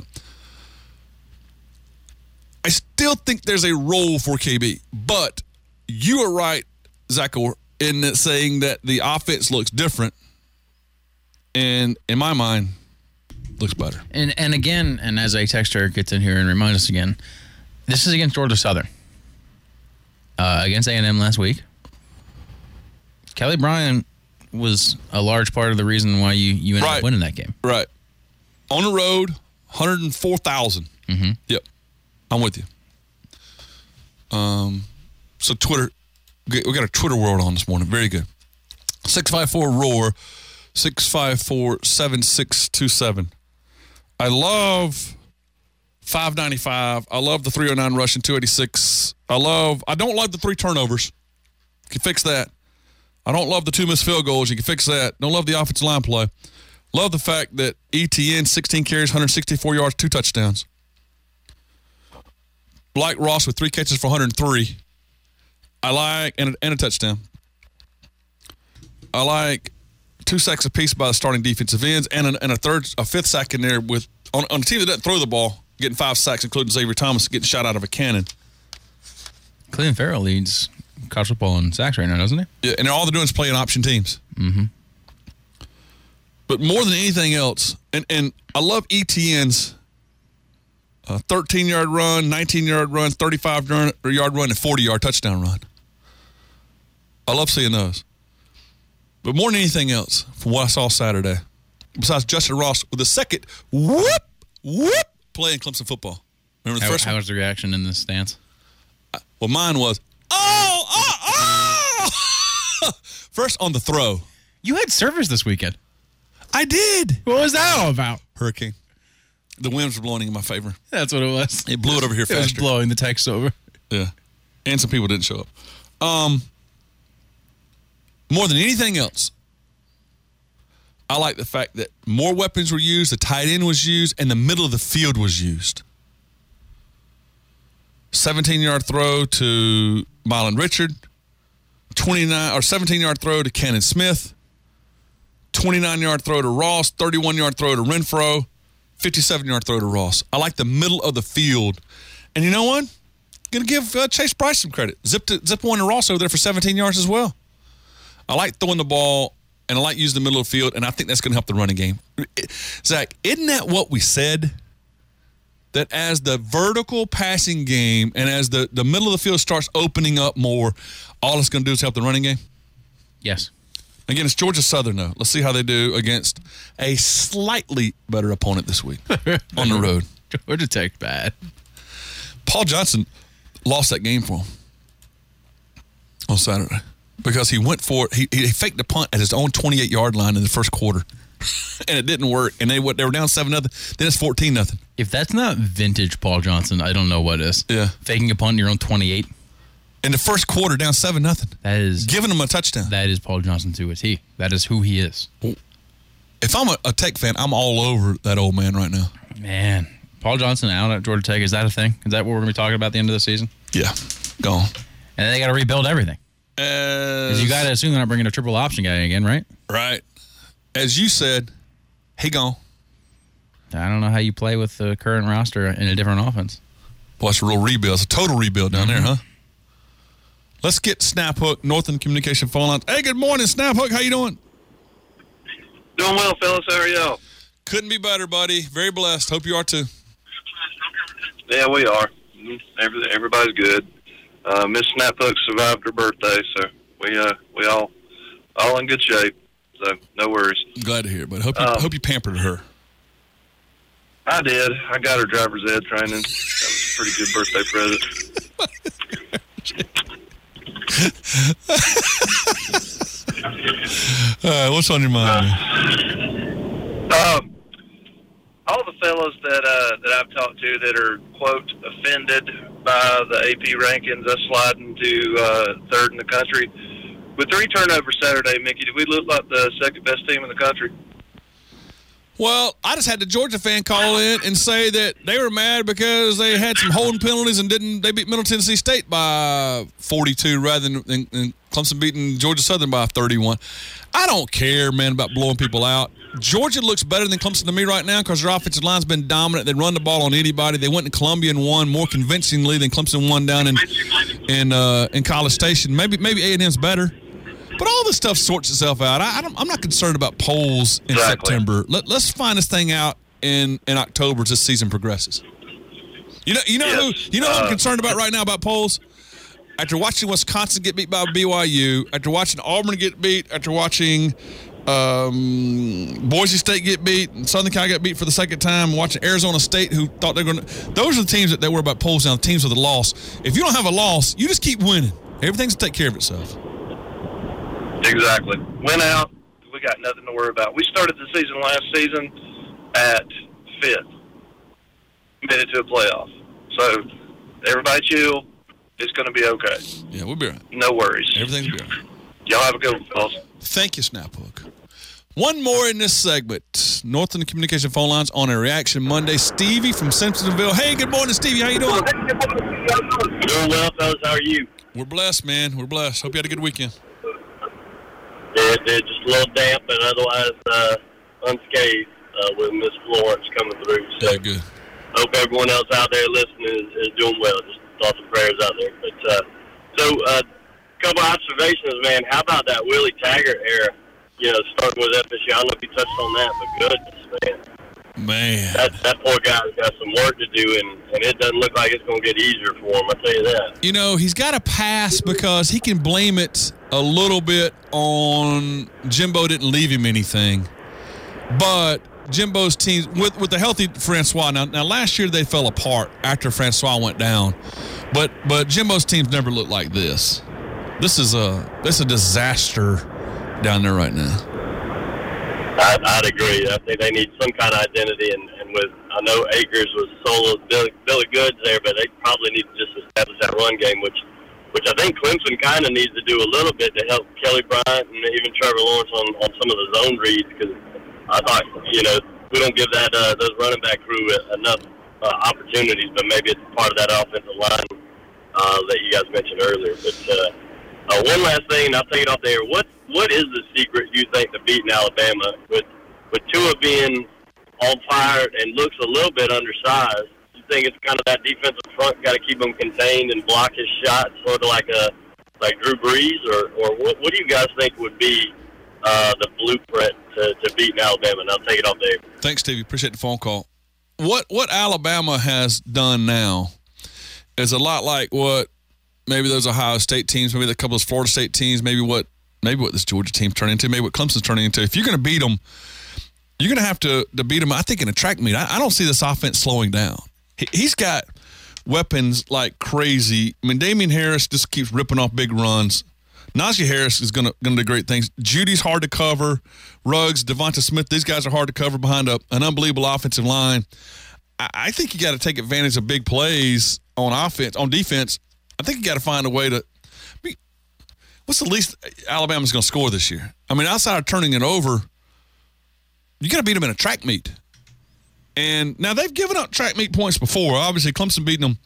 I still think there's a role for K B, but you are right, Zach Orr, in that saying that the offense looks different, and in my mind, looks better. And and again, and as a texter gets in here and reminds us again, this is against Georgia Southern. Uh, against A and M last week. Kelly Bryant was a large part of the reason why you, you ended Right. up winning that game. Right. On the road, one hundred four thousand. Mm-hmm. Yep. I'm with you. Um, so Twitter, we got a Twitter world on this morning. Very good. six five four R O A R, six five four, seven six two seven. I love five ninety-five. I love the three oh nine rushing, two eighty-six. I love, I don't love the three turnovers. You can fix that. I don't love the two missed field goals. You can fix that. Don't love the offensive line play. Love the fact that E T N, sixteen carries, one hundred sixty-four yards, two touchdowns. Like Ross with three catches for one hundred three. I like, and a, and a touchdown. I like two sacks apiece by the starting defensive ends and a, and a third, a fifth sack in there with, on, on a team that doesn't throw the ball, getting five sacks, including Xavier Thomas getting shot out of a cannon. Clelin Ferrell leads college football in sacks right now, doesn't he? Yeah, and all they're doing is playing option teams. Mm-hmm. But more than anything else, and, and I love E T N's uh, thirteen-yard run, nineteen-yard run, thirty-five-yard run, and forty-yard touchdown run. I love seeing those. But more than anything else, from what I saw Saturday, besides Justin Ross with the second whoop, whoop, playing Clemson football. Remember the how, first how one? was the reaction in the stands? Well, mine was, oh, oh, oh! First on the throw. You had service this weekend. I did. What was that all about? Hurricane. The winds were blowing in my favor. That's what it was. It blew it over here It faster. was blowing the text over. Yeah. And some people didn't show up. Um, more than anything else, I like the fact that more weapons were used, the tight end was used, and the middle of the field was used. seventeen-yard throw to Mylan Richard, twenty-nine or seventeen-yard throw to Cannon Smith, twenty-nine-yard throw to Ross, thirty-one-yard throw to Renfro, fifty-seven-yard throw to Ross. I like the middle of the field. And you know what? Going to give uh, Chase Bryce some credit. Zip, to, zip one to Ross over there for seventeen yards as well. I like throwing the ball, and I like using the middle of the field, and I think that's going to help the running game. Zach, isn't that what we said? That as the vertical passing game and as the, the middle of the field starts opening up more, all it's going to do is help the running game? Yes. Again, it's Georgia Southern, though. Let's see how they do against a slightly better opponent this week on the road. Georgia Tech bad. Paul Johnson lost that game for him on Saturday because he went for it. He, he faked a punt at his own twenty-eight-yard line in the first quarter, and it didn't work. And they, they were down seven nothing. Then it's fourteen nothing. If that's not vintage Paul Johnson, I don't know what is. Yeah. Faking a punt in your own twenty-eight. In the first quarter, down seven nothing. That is giving him a touchdown. That is Paul Johnson to a T. That is who he is. If I'm a, a Tech fan, I'm all over that old man right now. Man, Paul Johnson out at Georgia Tech, is that a thing? Is that what we're going to be talking about at the end of the season? Yeah, gone. And then they got to rebuild everything. As you got to assume they're not bringing a triple option guy again, right? Right. As you said, he gone. I don't know how you play with the current roster in a different offense. Boy, it's a real rebuild. It's a total rebuild down mm-hmm. there, huh? Let's get Snap Hook, Northern Communication phone lines. Hey, good morning, Snap Hook. How you doing? Doing well, fellas. How are y'all? Couldn't be better, buddy. Very blessed. Hope you are, too. Yeah, we are. Every, everybody's good. Uh, Miss Snap Hook survived her birthday, so we uh, we all all in good shape. So no worries. Glad to hear it, but hope you, um, hope you pampered her. I did. I got her driver's ed training. That was a pretty good birthday present. All right, what's on your mind? Uh, um, all the fellas that uh, that I've talked to that are quote offended by the A P rankings, us sliding to uh, third in the country with three turnovers Saturday. Mickey, did we look like the second best team in the country? Well, I just had the Georgia fan call in and say that they were mad because they had some holding penalties and didn't. They beat Middle Tennessee State by forty-two rather than, than, than Clemson beating Georgia Southern by thirty-one. I don't care, man, about blowing people out. Georgia looks better than Clemson to me right now because their offensive line's been dominant. They run the ball on anybody. They went to Columbia and won more convincingly than Clemson won down in in uh, in College Station. Maybe maybe A and M's better. But all this stuff sorts itself out. I, I don't, I'm not concerned about polls in exactly. September. Let, let's find this thing out in, in October as this season progresses. You know, you know yes. who you know uh, who I'm concerned about right now about polls? After watching Wisconsin get beat by B Y U, after watching Auburn get beat, after watching um, Boise State get beat, and Southern Cal get beat for the second time, watching Arizona State, who thought they were going to. Those are the teams that, that worry about polls now. The teams with a loss. If you don't have a loss, you just keep winning. Everything's going to take care of itself. Exactly. Went out. We got nothing to worry about. We started the season last season at fifth. committed to a playoff. So everybody chill. It's going to be okay. Yeah, we'll be all right. No worries. Everything's good. Y'all have a good one, fellas. Thank you, Snaphook. One more in this segment. Northland Communication phone lines on a Reaction Monday. Stevie from Simpsonville. Hey, good morning, Stevie. How you doing? Doing well, fellas. How are you? We're blessed, man. We're blessed. Hope you had a good weekend. Yeah, it did. Just a little damp, but otherwise uh, unscathed uh, with Miss Florence coming through. So yeah, good. Hope everyone else out there listening is, is doing well. Just thoughts and prayers out there. But uh, so, a uh, couple observations, man. How about that Willie Taggart era? You know, starting with F S U. I don't know if you touched on that, but goodness, man. Man. That, that poor guy's got some work to do, and, and it doesn't look like it's going to get easier for him, I'll tell you that. You know, he's got to pass because he can blame it a little bit on Jimbo didn't leave him anything. But Jimbo's team, with, with the healthy Francois, now, now last year they fell apart after Francois went down. But but Jimbo's teams never looked like this. This is a, this is a disaster down there right now. I'd, I'd agree. I think they need some kind of identity, and, and with I know Akers was solo Billy, Billy Goods there, but they probably need to just establish that run game, which which I think Clemson kind of needs to do a little bit to help Kelly Bryant and even Trevor Lawrence on, on some of the zone reads, because I thought, you know, we don't give that uh, those running back crew enough uh, opportunities, but maybe it's part of that offensive line uh, that you guys mentioned earlier. But uh, uh, one last thing, and I'll take it off there. What What is the secret, you think, to beating Alabama? With with Tua being on fire and looks a little bit undersized, you think it's kind of that defensive front got to keep him contained and block his shots, sort of like a like Drew Brees, or, or what, what do you guys think would be uh, the blueprint to, to beating Alabama? And I'll take it off there. Thanks, Stevie. Appreciate the phone call. What what Alabama has done now is a lot like what maybe those Ohio State teams, maybe a couple of Florida State teams, maybe what maybe what this Georgia team's turning into, maybe what Clemson's turning into. If you're going to beat them, you're going to have to to beat them, I think, in a track meet. I, I don't see this offense slowing down. He, he's got weapons like crazy. I mean, Damian Harris just keeps ripping off big runs. Najee Harris is going to going to do great things. Judy's hard to cover. Ruggs, Devonta Smith, these guys are hard to cover behind a, an unbelievable offensive line. I, I think you got to take advantage of big plays on offense, on defense. I think you got to find a way to I mean, what's the least Alabama's going to score this year? I mean, outside of turning it over, you got to beat them in a track meet. And now they've given up track meet points before. Obviously, Clemson beating them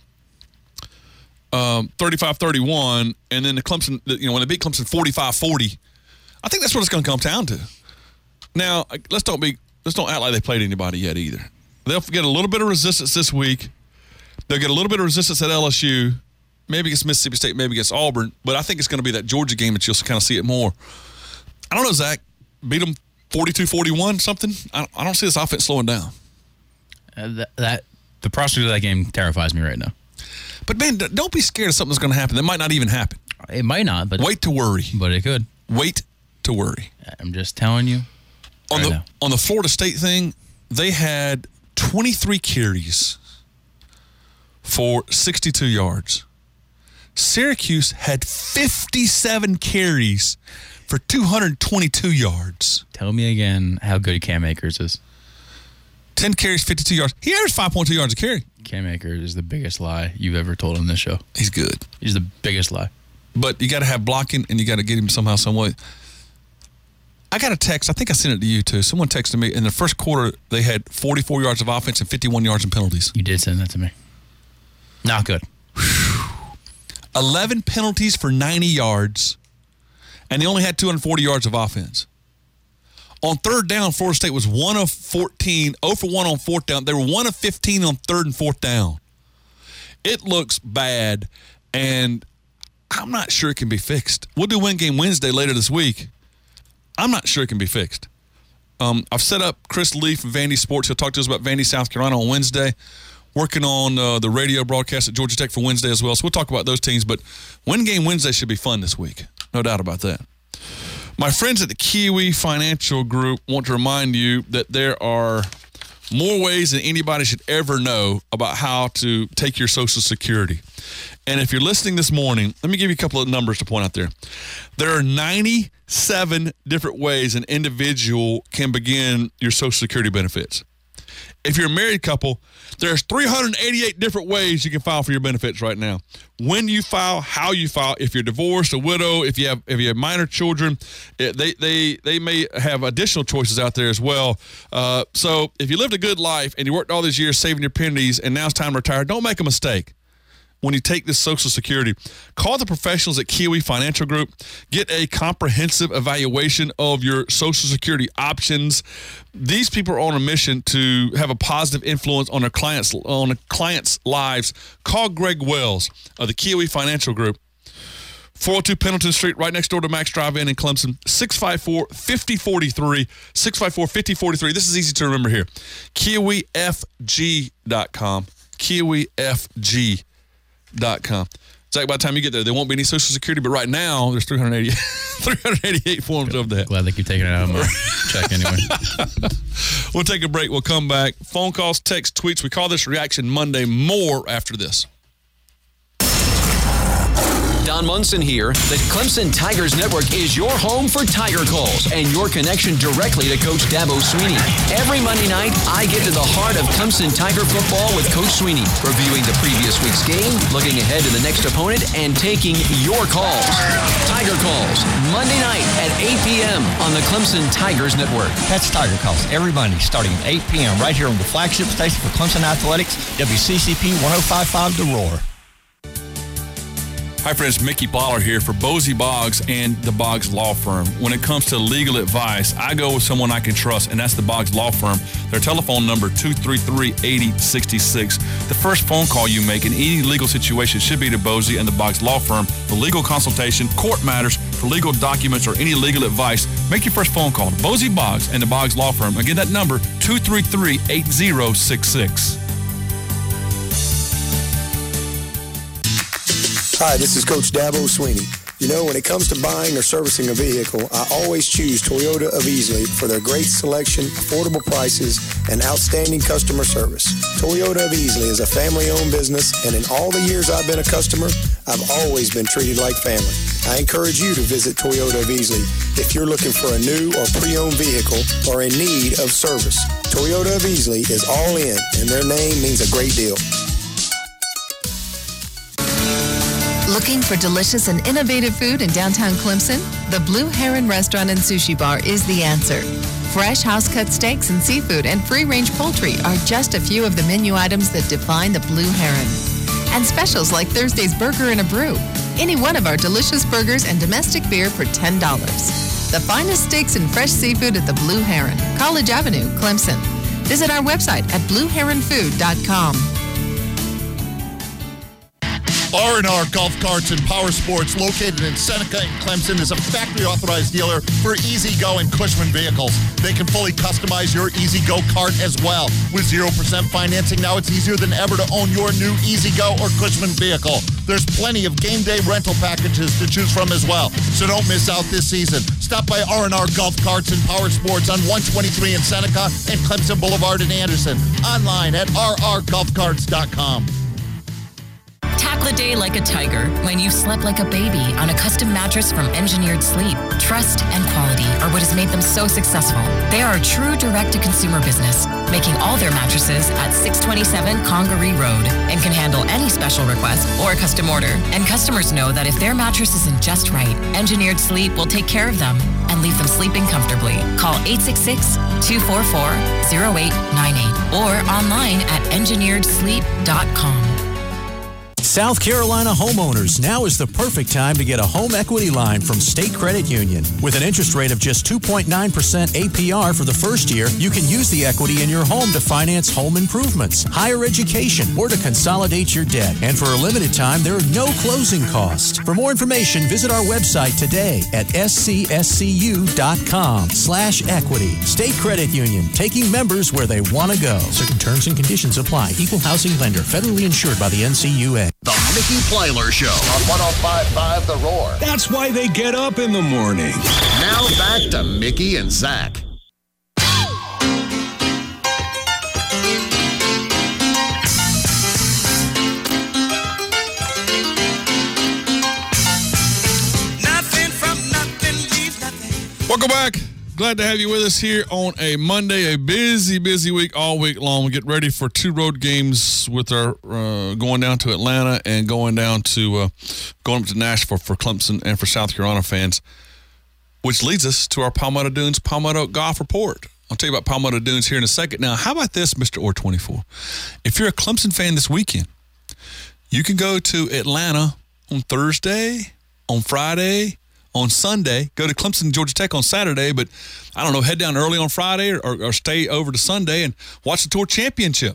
um, thirty-five thirty-one, and then the Clemson, you know, when they beat Clemson forty-five forty, I think that's what it's going to come down to. Now, let's don't be, let's don't act like they played anybody yet either. They'll get a little bit of resistance this week. They'll get a little bit of resistance at L S U. Maybe against Mississippi State, maybe against Auburn, but I think it's going to be that Georgia game that you'll kind of see it more. I don't know, Zach. Beat them forty-two forty-one, something? I, I don't see this offense slowing down. Uh, that, that the prospect of that game terrifies me right now. But, man, don't be scared of something that's going to happen. That might not even happen. It might not, but wait to worry. But it could. Wait to worry. I'm just telling you. On right the now. on the Florida State thing, they had twenty-three carries for sixty-two yards. Syracuse had fifty-seven carries for two hundred twenty-two yards. Tell me again how good Cam Akers is. ten carries, fifty-two yards. He averaged five point two yards a carry. Cam Akers is the biggest lie you've ever told on this show. He's good. He's the biggest lie. But you got to have blocking, and you got to get him somehow, some way. I got a text. I think I sent it to you, too. Someone texted me. In the first quarter, they had forty-four yards of offense and fifty-one yards in penalties. You did send that to me. Not good. eleven penalties for ninety yards, and they only had two hundred forty yards of offense. On third down, Florida State was one of fourteen, zero for one on fourth down. They were one of fifteen on third and fourth down. It looks bad, and I'm not sure it can be fixed. We'll do Win Game Wednesday later this week. I'm not sure it can be fixed. Um, I've set up Chris Lee from Vandy Sports. He'll talk to us about Vandy, South Carolina on Wednesday. Working on uh, the radio broadcast at Georgia Tech for Wednesday as well. So we'll talk about those teams. But Win Game Wednesday should be fun this week. No doubt about that. My friends at the Kiwi Financial Group want to remind you that there are more ways than anybody should ever know about how to take your Social Security. And if you're listening this morning, let me give you a couple of numbers to point out there. There are ninety-seven different ways an individual can begin your Social Security benefits. If you're a married couple, there's three hundred eighty-eight different ways you can file for your benefits right now. When you file, how you file. If you're divorced, a widow, if you have if you have minor children, it, they they they may have additional choices out there as well. Uh, so if you lived a good life and you worked all these years saving your pennies and now it's time to retire, don't make a mistake. When you take this Social Security, call the professionals at Kiwi Financial Group. Get a comprehensive evaluation of your Social Security options. These people are on a mission to have a positive influence on their clients' on the clients' lives. Call Greg Wells of the Kiwi Financial Group. four oh two Pendleton Street, right next door to Max Drive-In in Clemson. six five four, five oh four three. six five four, five oh four three. This is easy to remember here. Kiwi F G dot com. Kiwi F G dot com. Zach, by the time you get there, there won't be any Social Security, but right now there's three hundred eighty, three hundred eighty-eight forms of that. Glad they keep taking it out of my check anyway. We'll take a break. We'll come back. Phone calls, text, tweets. We call this Reaction Monday. More after this. Don Munson here. The Clemson Tigers Network is your home for Tiger calls and your connection directly to Coach Dabo Swinney. Every Monday night, I get to the heart of Clemson Tiger football with Coach Swinney, reviewing the previous week's game, looking ahead to the next opponent, and taking your calls. Tiger Calls, Monday night at eight p.m. on the Clemson Tigers Network. Catch Tiger Calls every Monday starting at eight p.m. right here on the flagship station for Clemson Athletics, W C C P one oh five point five The Roar. Hi, friends. Mickey Plyler here for Bosie Boggs and the Boggs Law Firm. When it comes to legal advice, I go with someone I can trust, and that's the Boggs Law Firm. Their telephone number, two three three, eight oh six six. The first phone call you make in any legal situation should be to Bosie and the Boggs Law Firm for legal consultation, court matters, for legal documents, or any legal advice. Make your first phone call to Bosie Boggs and the Boggs Law Firm. Again, that number, two three three, eight oh six six. Hi, this is Coach Dabo Swinney. You know, when it comes to buying or servicing a vehicle, I always choose Toyota of Easley for their great selection, affordable prices, and outstanding customer service. Toyota of Easley is a family-owned business, and in all the years I've been a customer, I've always been treated like family. I encourage you to visit Toyota of Easley if you're looking for a new or pre-owned vehicle or in need of service. Toyota of Easley is all in, and their name means a great deal. Looking for delicious and innovative food in downtown Clemson? The Blue Heron Restaurant and Sushi Bar is the answer. Fresh house-cut steaks and seafood and free-range poultry are just a few of the menu items that define the Blue Heron. And specials like Thursday's Burger and a Brew. Any one of our delicious burgers and domestic beer for ten dollars. The finest steaks and fresh seafood at the Blue Heron, College Avenue, Clemson. Visit our website at blue heron food dot com. R and R Golf Carts and Power Sports, located in Seneca and Clemson, is a factory-authorized dealer for E-Z-Go and Cushman vehicles. They can fully customize your E-Z-Go cart as well. With zero percent financing, now it's easier than ever to own your new E-Z-Go or Cushman vehicle. There's plenty of game day rental packages to choose from as well, so don't miss out this season. Stop by R and R Golf Carts and Power Sports on one twenty-three in Seneca and Clemson Boulevard in Anderson. Online at r r golf carts dot com. Tackle a day like a tiger when you've slept like a baby on a custom mattress from Engineered Sleep. Trust and quality are what has made them so successful. They are a true direct-to-consumer business, making all their mattresses at six twenty-seven Congaree Road and can handle any special request or custom order. And customers know that if their mattress isn't just right, Engineered Sleep will take care of them and leave them sleeping comfortably. Call eight six six, two four four, zero eight nine eight or online at engineered sleep dot com. South Carolina homeowners, now is the perfect time to get a home equity line from State Credit Union. With an interest rate of just two point nine percent A P R for the first year, you can use the equity in your home to finance home improvements, higher education, or to consolidate your debt. And for a limited time, there are no closing costs. For more information, visit our website today at scscu.com slash equity. State Credit Union, taking members where they want to go. Certain terms and conditions apply. Equal housing lender, federally insured by the N C U A. The Mickey Plyler Show on one oh five point five The Roar. That's why they get up in the morning. Now back to Mickey and Zach. Welcome back. Glad to have you with us here on a Monday, a busy, busy week all week long. We get ready for two road games with our uh, going down to Atlanta and going down to uh, going up to Nashville for Clemson and for South Carolina fans, which leads us to our Palmetto Dunes Palmetto Golf Report. I'll tell you about Palmetto Dunes here in a second. Now, how about this, Mister Orr twenty-four? If you're a Clemson fan this weekend, you can go to Atlanta on Thursday, on Friday, on Sunday, go to Clemson, Georgia Tech on Saturday, but I don't know, head down early on Friday or, or, or stay over to Sunday and watch the Tour Championship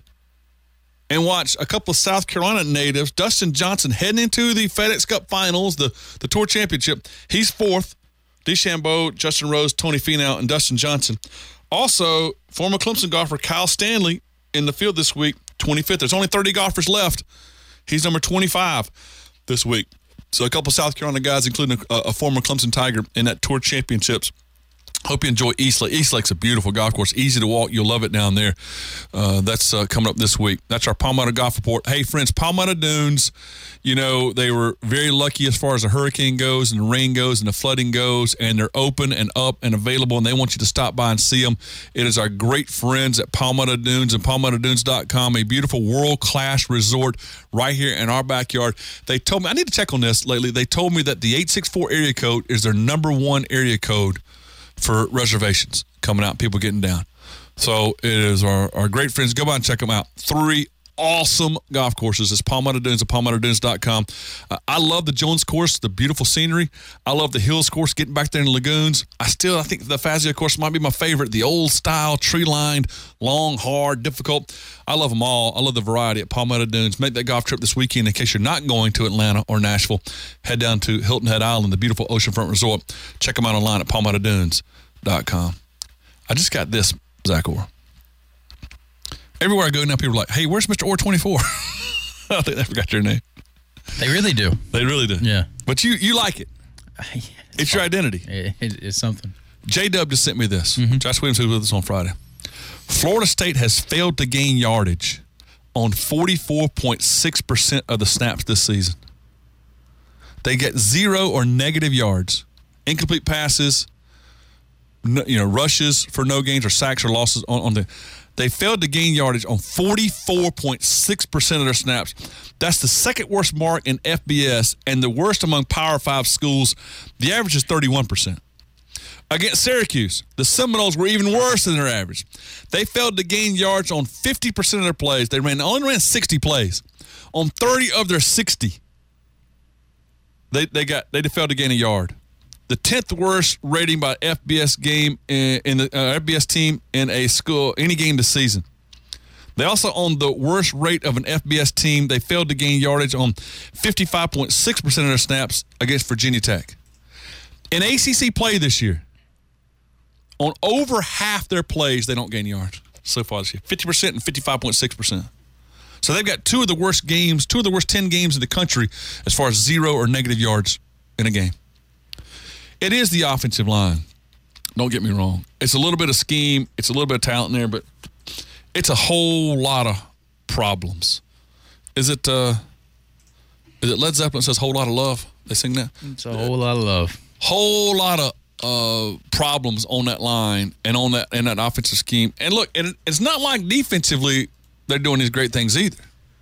and watch a couple of South Carolina natives, Dustin Johnson, heading into the FedEx Cup Finals, the, the Tour Championship. He's fourth. DeChambeau, Justin Rose, Tony Finau, and Dustin Johnson. Also, former Clemson golfer Kyle Stanley in the field this week, twenty-fifth. There's only thirty golfers left. He's number twenty-five this week. So a couple South Carolina guys, including a, a former Clemson Tiger in that Tour Championships. Hope you enjoy Eastlake. Eastlake's a beautiful golf course. Easy to walk. You'll love it down there. Uh, that's uh, coming up this week. That's our Palmetto Golf Report. Hey, friends, Palmetto Dunes, you know, they were very lucky as far as the hurricane goes and the rain goes and the flooding goes, and they're open and up and available, and they want you to stop by and see them. It is our great friends at Palmetto Dunes and palmetto dunes dot com, a beautiful world-class resort right here in our backyard. They told me, I need to check on this lately, they told me that the eight six four area code is their number one area code for reservations coming out, people getting down. So it is our, our great friends. Go by and check them out. Three awesome golf courses. It's Palmetto Dunes at palmetto dunes dot com. Uh, I love the Jones course, the beautiful scenery. I love the Hills course, getting back there in the lagoons. I still, I think the Fazio course might be my favorite. The old style, tree-lined, long, hard, difficult. I love them all. I love the variety at Palmetto Dunes. Make that golf trip this weekend in case you're not going to Atlanta or Nashville. Head down to Hilton Head Island, the beautiful oceanfront resort. Check them out online at palmetto dunes dot com. I just got this, Zach Orr. Everywhere I go now, people are like, hey, where's Mister Orr twenty-four? I think they forgot your name. They really do. They really do. Yeah. But you you like it. it's it's your identity. It, it, it's something. J-Dub just sent me this. Mm-hmm. Josh Williams, who was with us on Friday. Florida State has failed to gain yardage on forty-four point six percent of the snaps this season. They get zero or negative yards, incomplete passes, no, you know, rushes for no gains or sacks or losses on, on the. They failed to gain yardage on forty-four point six percent of their snaps. That's the second worst mark in F B S and the worst among Power Five schools. The average is thirty-one percent. Against Syracuse, the Seminoles were even worse than their average. They failed to gain yards on fifty percent of their plays. They ran only ran sixty plays. On thirty of their sixty, they they got they failed to gain a yard. The tenth worst rating by F B S game in, in the uh, F B S team in a school any game this season. They also own the worst rate of an F B S team. They failed to gain yardage on fifty-five point six percent of their snaps against Virginia Tech. In A C C play this year, on over half their plays, they don't gain yards so far this year. fifty percent and fifty-five point six percent. So they've got two of the worst games, two of the worst ten games in the country as far as zero or negative yards in a game. It is the offensive line. Don't get me wrong. It's a little bit of scheme. It's a little bit of talent in there, but it's a whole lot of problems. Is it uh, is it Led Zeppelin says whole lot of love? They sing that? It's a whole lot of love. Whole lot of uh, problems on that line and on that in that offensive scheme. And look, and it's not like defensively they're doing these great things either.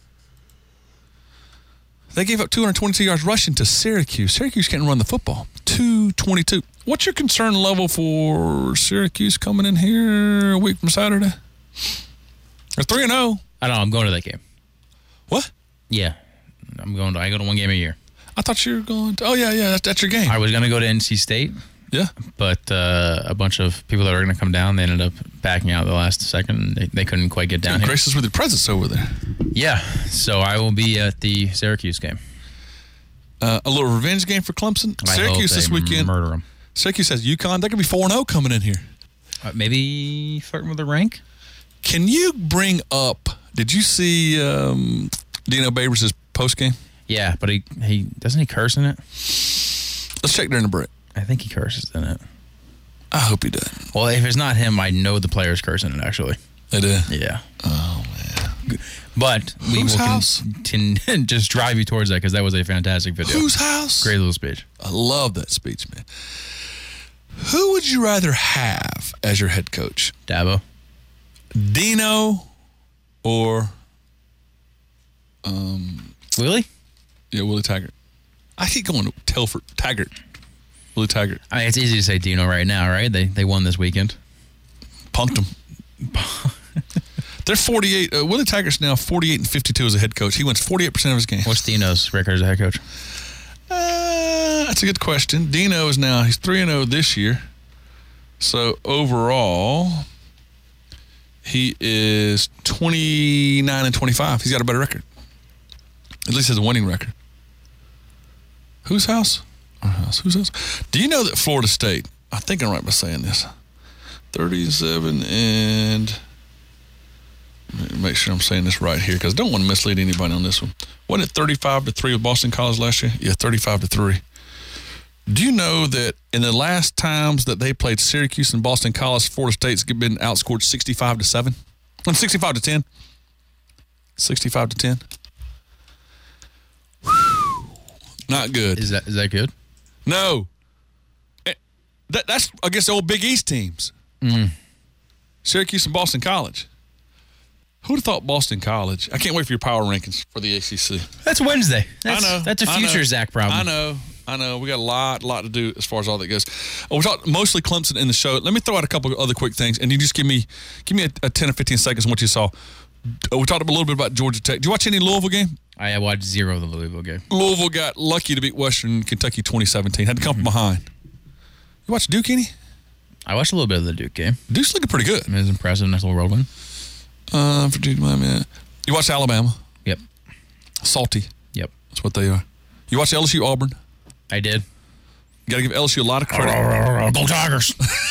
They gave up two hundred twenty-two yards rushing to Syracuse. Syracuse can't run the football. two twenty-two. What's your concern level for Syracuse coming in here a week from Saturday? They're three and oh. I know. I'm going to that game. What? Yeah. I'm going to, I go to one game a year. I thought you were going to, oh, yeah, yeah, that's, that's your game. I was going to go to N C State. Yeah. But uh, a bunch of people that were going to come down, they ended up backing out the last second. They, they couldn't quite get down here. Gracious with your presence over there. Yeah. So I will be at the Syracuse game. Uh, a little revenge game for Clemson. I Syracuse hope this they weekend. Murder them. Syracuse has UConn. They're going to be four and oh coming in here. Uh, maybe flirting with the rank? Can you bring up, did you see um, Dino Babers' post game? Yeah, but he, he doesn't he curse in it? Let's check during the break. I think he curses in it. I hope he does. Well, if it's not him, I know the players curse in it, actually. They do? Yeah. Oh, man. But we Whose will house? Con- just drive you towards that because that was a fantastic video. Whose house? Great little speech. I love that speech, man. Who would you rather have as your head coach? Dabo. Dino or um, Willie? Yeah, Willie Taggart. I keep going to Telford Taggart. Willie Taggart. I mean, it's easy to say Dino right now, right? They they won this weekend. Punked them. They're forty-eight. Uh, Willie Taggart's now forty-eight and fifty-two as a head coach. He wins forty-eight percent of his games. What's Dino's record as a head coach? Uh, that's a good question. Dino is now, he's three and oh this year. So overall, he is twenty-nine and twenty-five. He's got a better record. At least has a winning record. Whose house? Our house. Whose house? Do you know that Florida State, I think I'm right by saying this, thirty-seven and... make sure I'm saying this right here because I don't want to mislead anybody on this one. Wasn't it thirty-five to three with Boston College last year? Yeah, thirty-five to three. Do you know that in the last times that they played Syracuse and Boston College, Florida State's been outscored sixty-five to seven? I'm sixty-five to ten. sixty-five to ten. Not good. Is that is that good? No. That, that's against the old Big East teams. Mm. Syracuse and Boston College. Who'd have thought Boston College? I can't wait for your power rankings for the A C C. That's Wednesday. That's, I know. That's a I future know, Zach problem. I know. I know. We got a lot, lot to do as far as all that goes. Oh, we talked mostly Clemson in the show. Let me throw out a couple of other quick things, and you just give me, give me a, a ten or fifteen seconds on what you saw. We talked a little bit about Georgia Tech. Did you watch any Louisville game? I watched zero of the Louisville game. Louisville got lucky to beat Western Kentucky twenty seventeen. Had to come Mm-hmm. from behind. You watch Duke any? I watched a little bit of the Duke game. Duke's looking pretty good. It was impressive. Nice little road win. Uh, for Duke, my man. You watch Alabama? Yep. Salty. Yep. That's what they are. You watch L S U Auburn? I did. You got to give L S U a lot of credit. Go Tigers.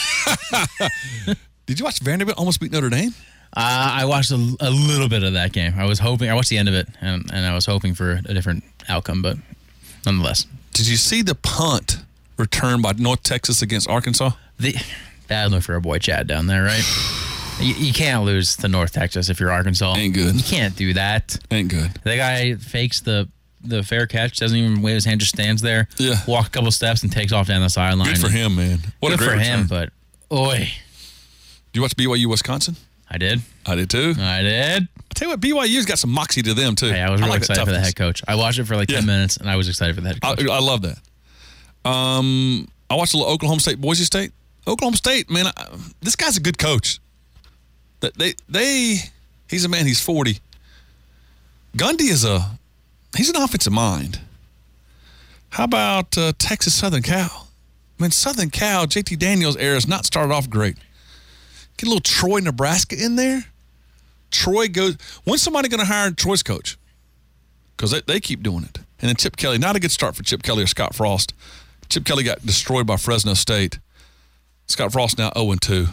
Did you watch Vanderbilt almost beat Notre Dame? Uh, I watched a, a little bit of that game. I was hoping, I watched the end of it, and, and I was hoping for a different outcome, but nonetheless. Did you see the punt return by North Texas against Arkansas? The bad look for our boy Chad down there, right? you, you can't lose to North Texas if you're Arkansas. Ain't good. You can't do that. Ain't good. The guy fakes the the fair catch, doesn't even wave his hand, just stands there, yeah. walk a couple steps, and takes off down the sideline. Good for him, man. What Good a great for him, return. but oi. Did you watch B Y U Wisconsin? I did. I did too. I did. I tell you what, B Y U's got some moxie to them too. Hey, I was really like excited for the head coach. I watched it for like Yeah. ten minutes, and I was excited for the head coach. I, I love that. Um, I watched a little Oklahoma State, Boise State. Oklahoma State, man, I, this guy's a good coach. That they they he's a man. He's forty. Gundy is a he's an offensive mind. How about uh, Texas Southern Cal? I mean, Southern Cal, J T Daniels' era has not started off great. Get a little Troy, Nebraska in there. Troy goes. When's somebody going to hire Troy's coach? Because they, they keep doing it. And then Chip Kelly, not a good start for Chip Kelly or Scott Frost. Chip Kelly got destroyed by Fresno State. Scott Frost now oh and two.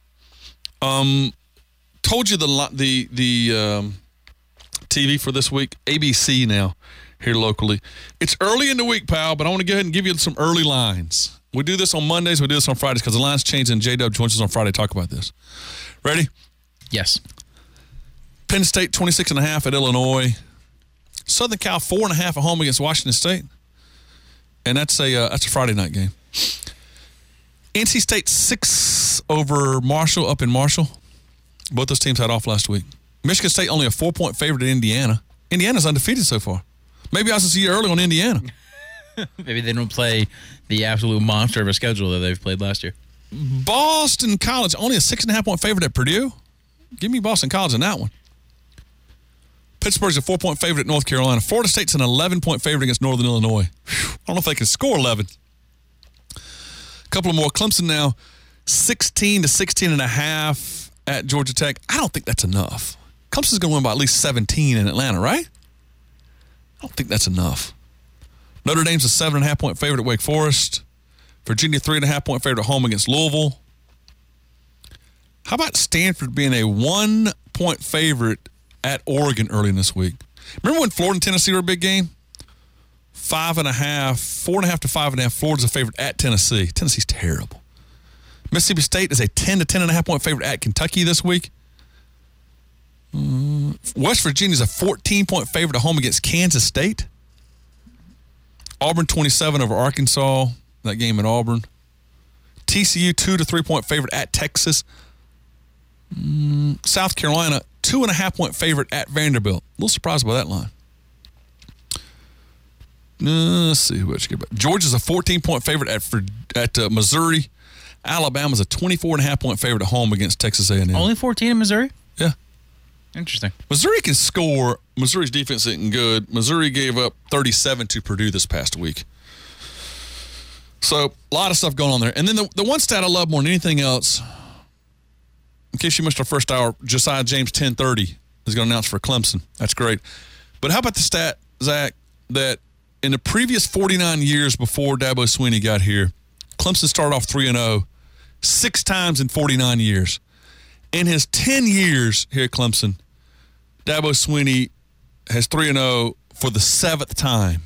Um, told you the the the um, T V for this week. A B C now here locally. It's early in the week, pal, but I want to go ahead and give you some early lines. We do this on Mondays. We do this on Fridays because the lines change, and J-Dub joins us on Friday to talk about this. Ready? Yes. Penn State twenty-six and a half at Illinois. Southern Cal four and a half at home against Washington State. And that's a uh, that's a Friday night game. N C State six over Marshall up in Marshall. Both those teams had off last week. Michigan State only a four-point favorite at Indiana. Indiana's undefeated so far. Maybe I was see you early on Indiana. Maybe they don't play the absolute monster of a schedule that they've played last year. Boston College only a six and a half point favorite at Purdue. Give me Boston College in that one. Pittsburgh's a four-point favorite at North Carolina. Florida State's an eleven-point favorite against Northern Illinois. Whew, I don't know if they can score eleven. A couple of more. Clemson now sixteen to sixteen and a half at Georgia Tech. I don't think that's enough. Clemson's going to win by at least seventeen in Atlanta, right? I don't think that's enough. Notre Dame's a seven and a half point favorite at Wake Forest. Virginia, three and a half point favorite at home against Louisville. How about Stanford being a one-point favorite at Oregon early in this week? Remember when Florida and Tennessee were a big game? Five and a half, four and a half to five and a half. Florida's a favorite at Tennessee. Tennessee's terrible. Mississippi State is a ten to ten and a half point favorite at Kentucky this week. Uh, West Virginia's a fourteen point favorite at home against Kansas State. Auburn twenty-seven over Arkansas. That game in Auburn. T C U, two to three point favorite at Texas. Mm, South Carolina, two and a half point favorite at Vanderbilt. A little surprised by that line. Uh, let's see what you get about. Georgia's a fourteen point favorite at at uh, Missouri. Alabama's a twenty-four and a half point favorite at home against Texas A and M. Only fourteen in Missouri? Yeah. Interesting. Missouri can score. Missouri's defense isn't good. Missouri gave up thirty-seven to Purdue this past week. So, a lot of stuff going on there. And then the, the one stat I love more than anything else, in case you missed our first hour, Josiah James, ten thirty, is going to announce for Clemson. That's great. But how about the stat, Zach, that in the previous forty-nine years before Dabo Swinney got here, Clemson started off three and oh six times in forty-nine years. In his ten years here at Clemson, Dabo Swinney has three and oh for the seventh time.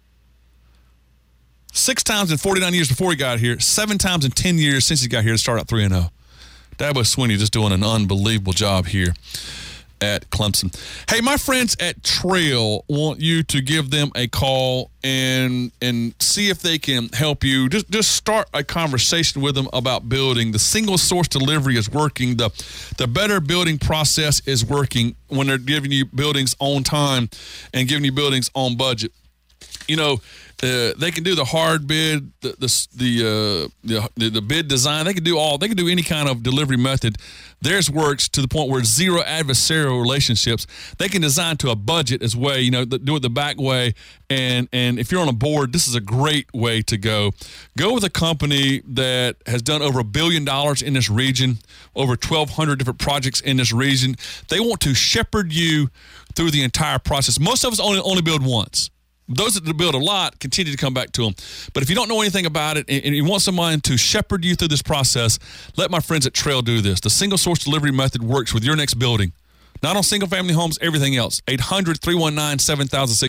Six times in forty-nine years before he got here, seven times in ten years since he got here to start out three and oh. Dabo Swinney just doing an unbelievable job here at Clemson. Hey, my friends at Trail want you to give them a call and and see if they can help you. Just just start a conversation with them about building. The single source delivery is working. The the better building process is working when they're giving you buildings on time and giving you buildings on budget. You know, uh, they can do the hard bid, the the the, uh, the the bid design. They can do all. They can do any kind of delivery method. Theirs works to the point where zero adversarial relationships. They can design to a budget as well. You know, do it the back way. And and if you're on a board, this is a great way to go. Go with a company that has done over a billion dollars in this region, over twelve hundred different projects in this region. They want to shepherd you through the entire process. Most of us only only build once. Those that build a lot continue to come back to them. But if you don't know anything about it and you want someone to shepherd you through this process, let my friends at Trail do this. The single source delivery method works with your next building. Not on single family homes, everything else. eight hundred, three one nine, seven thousand six.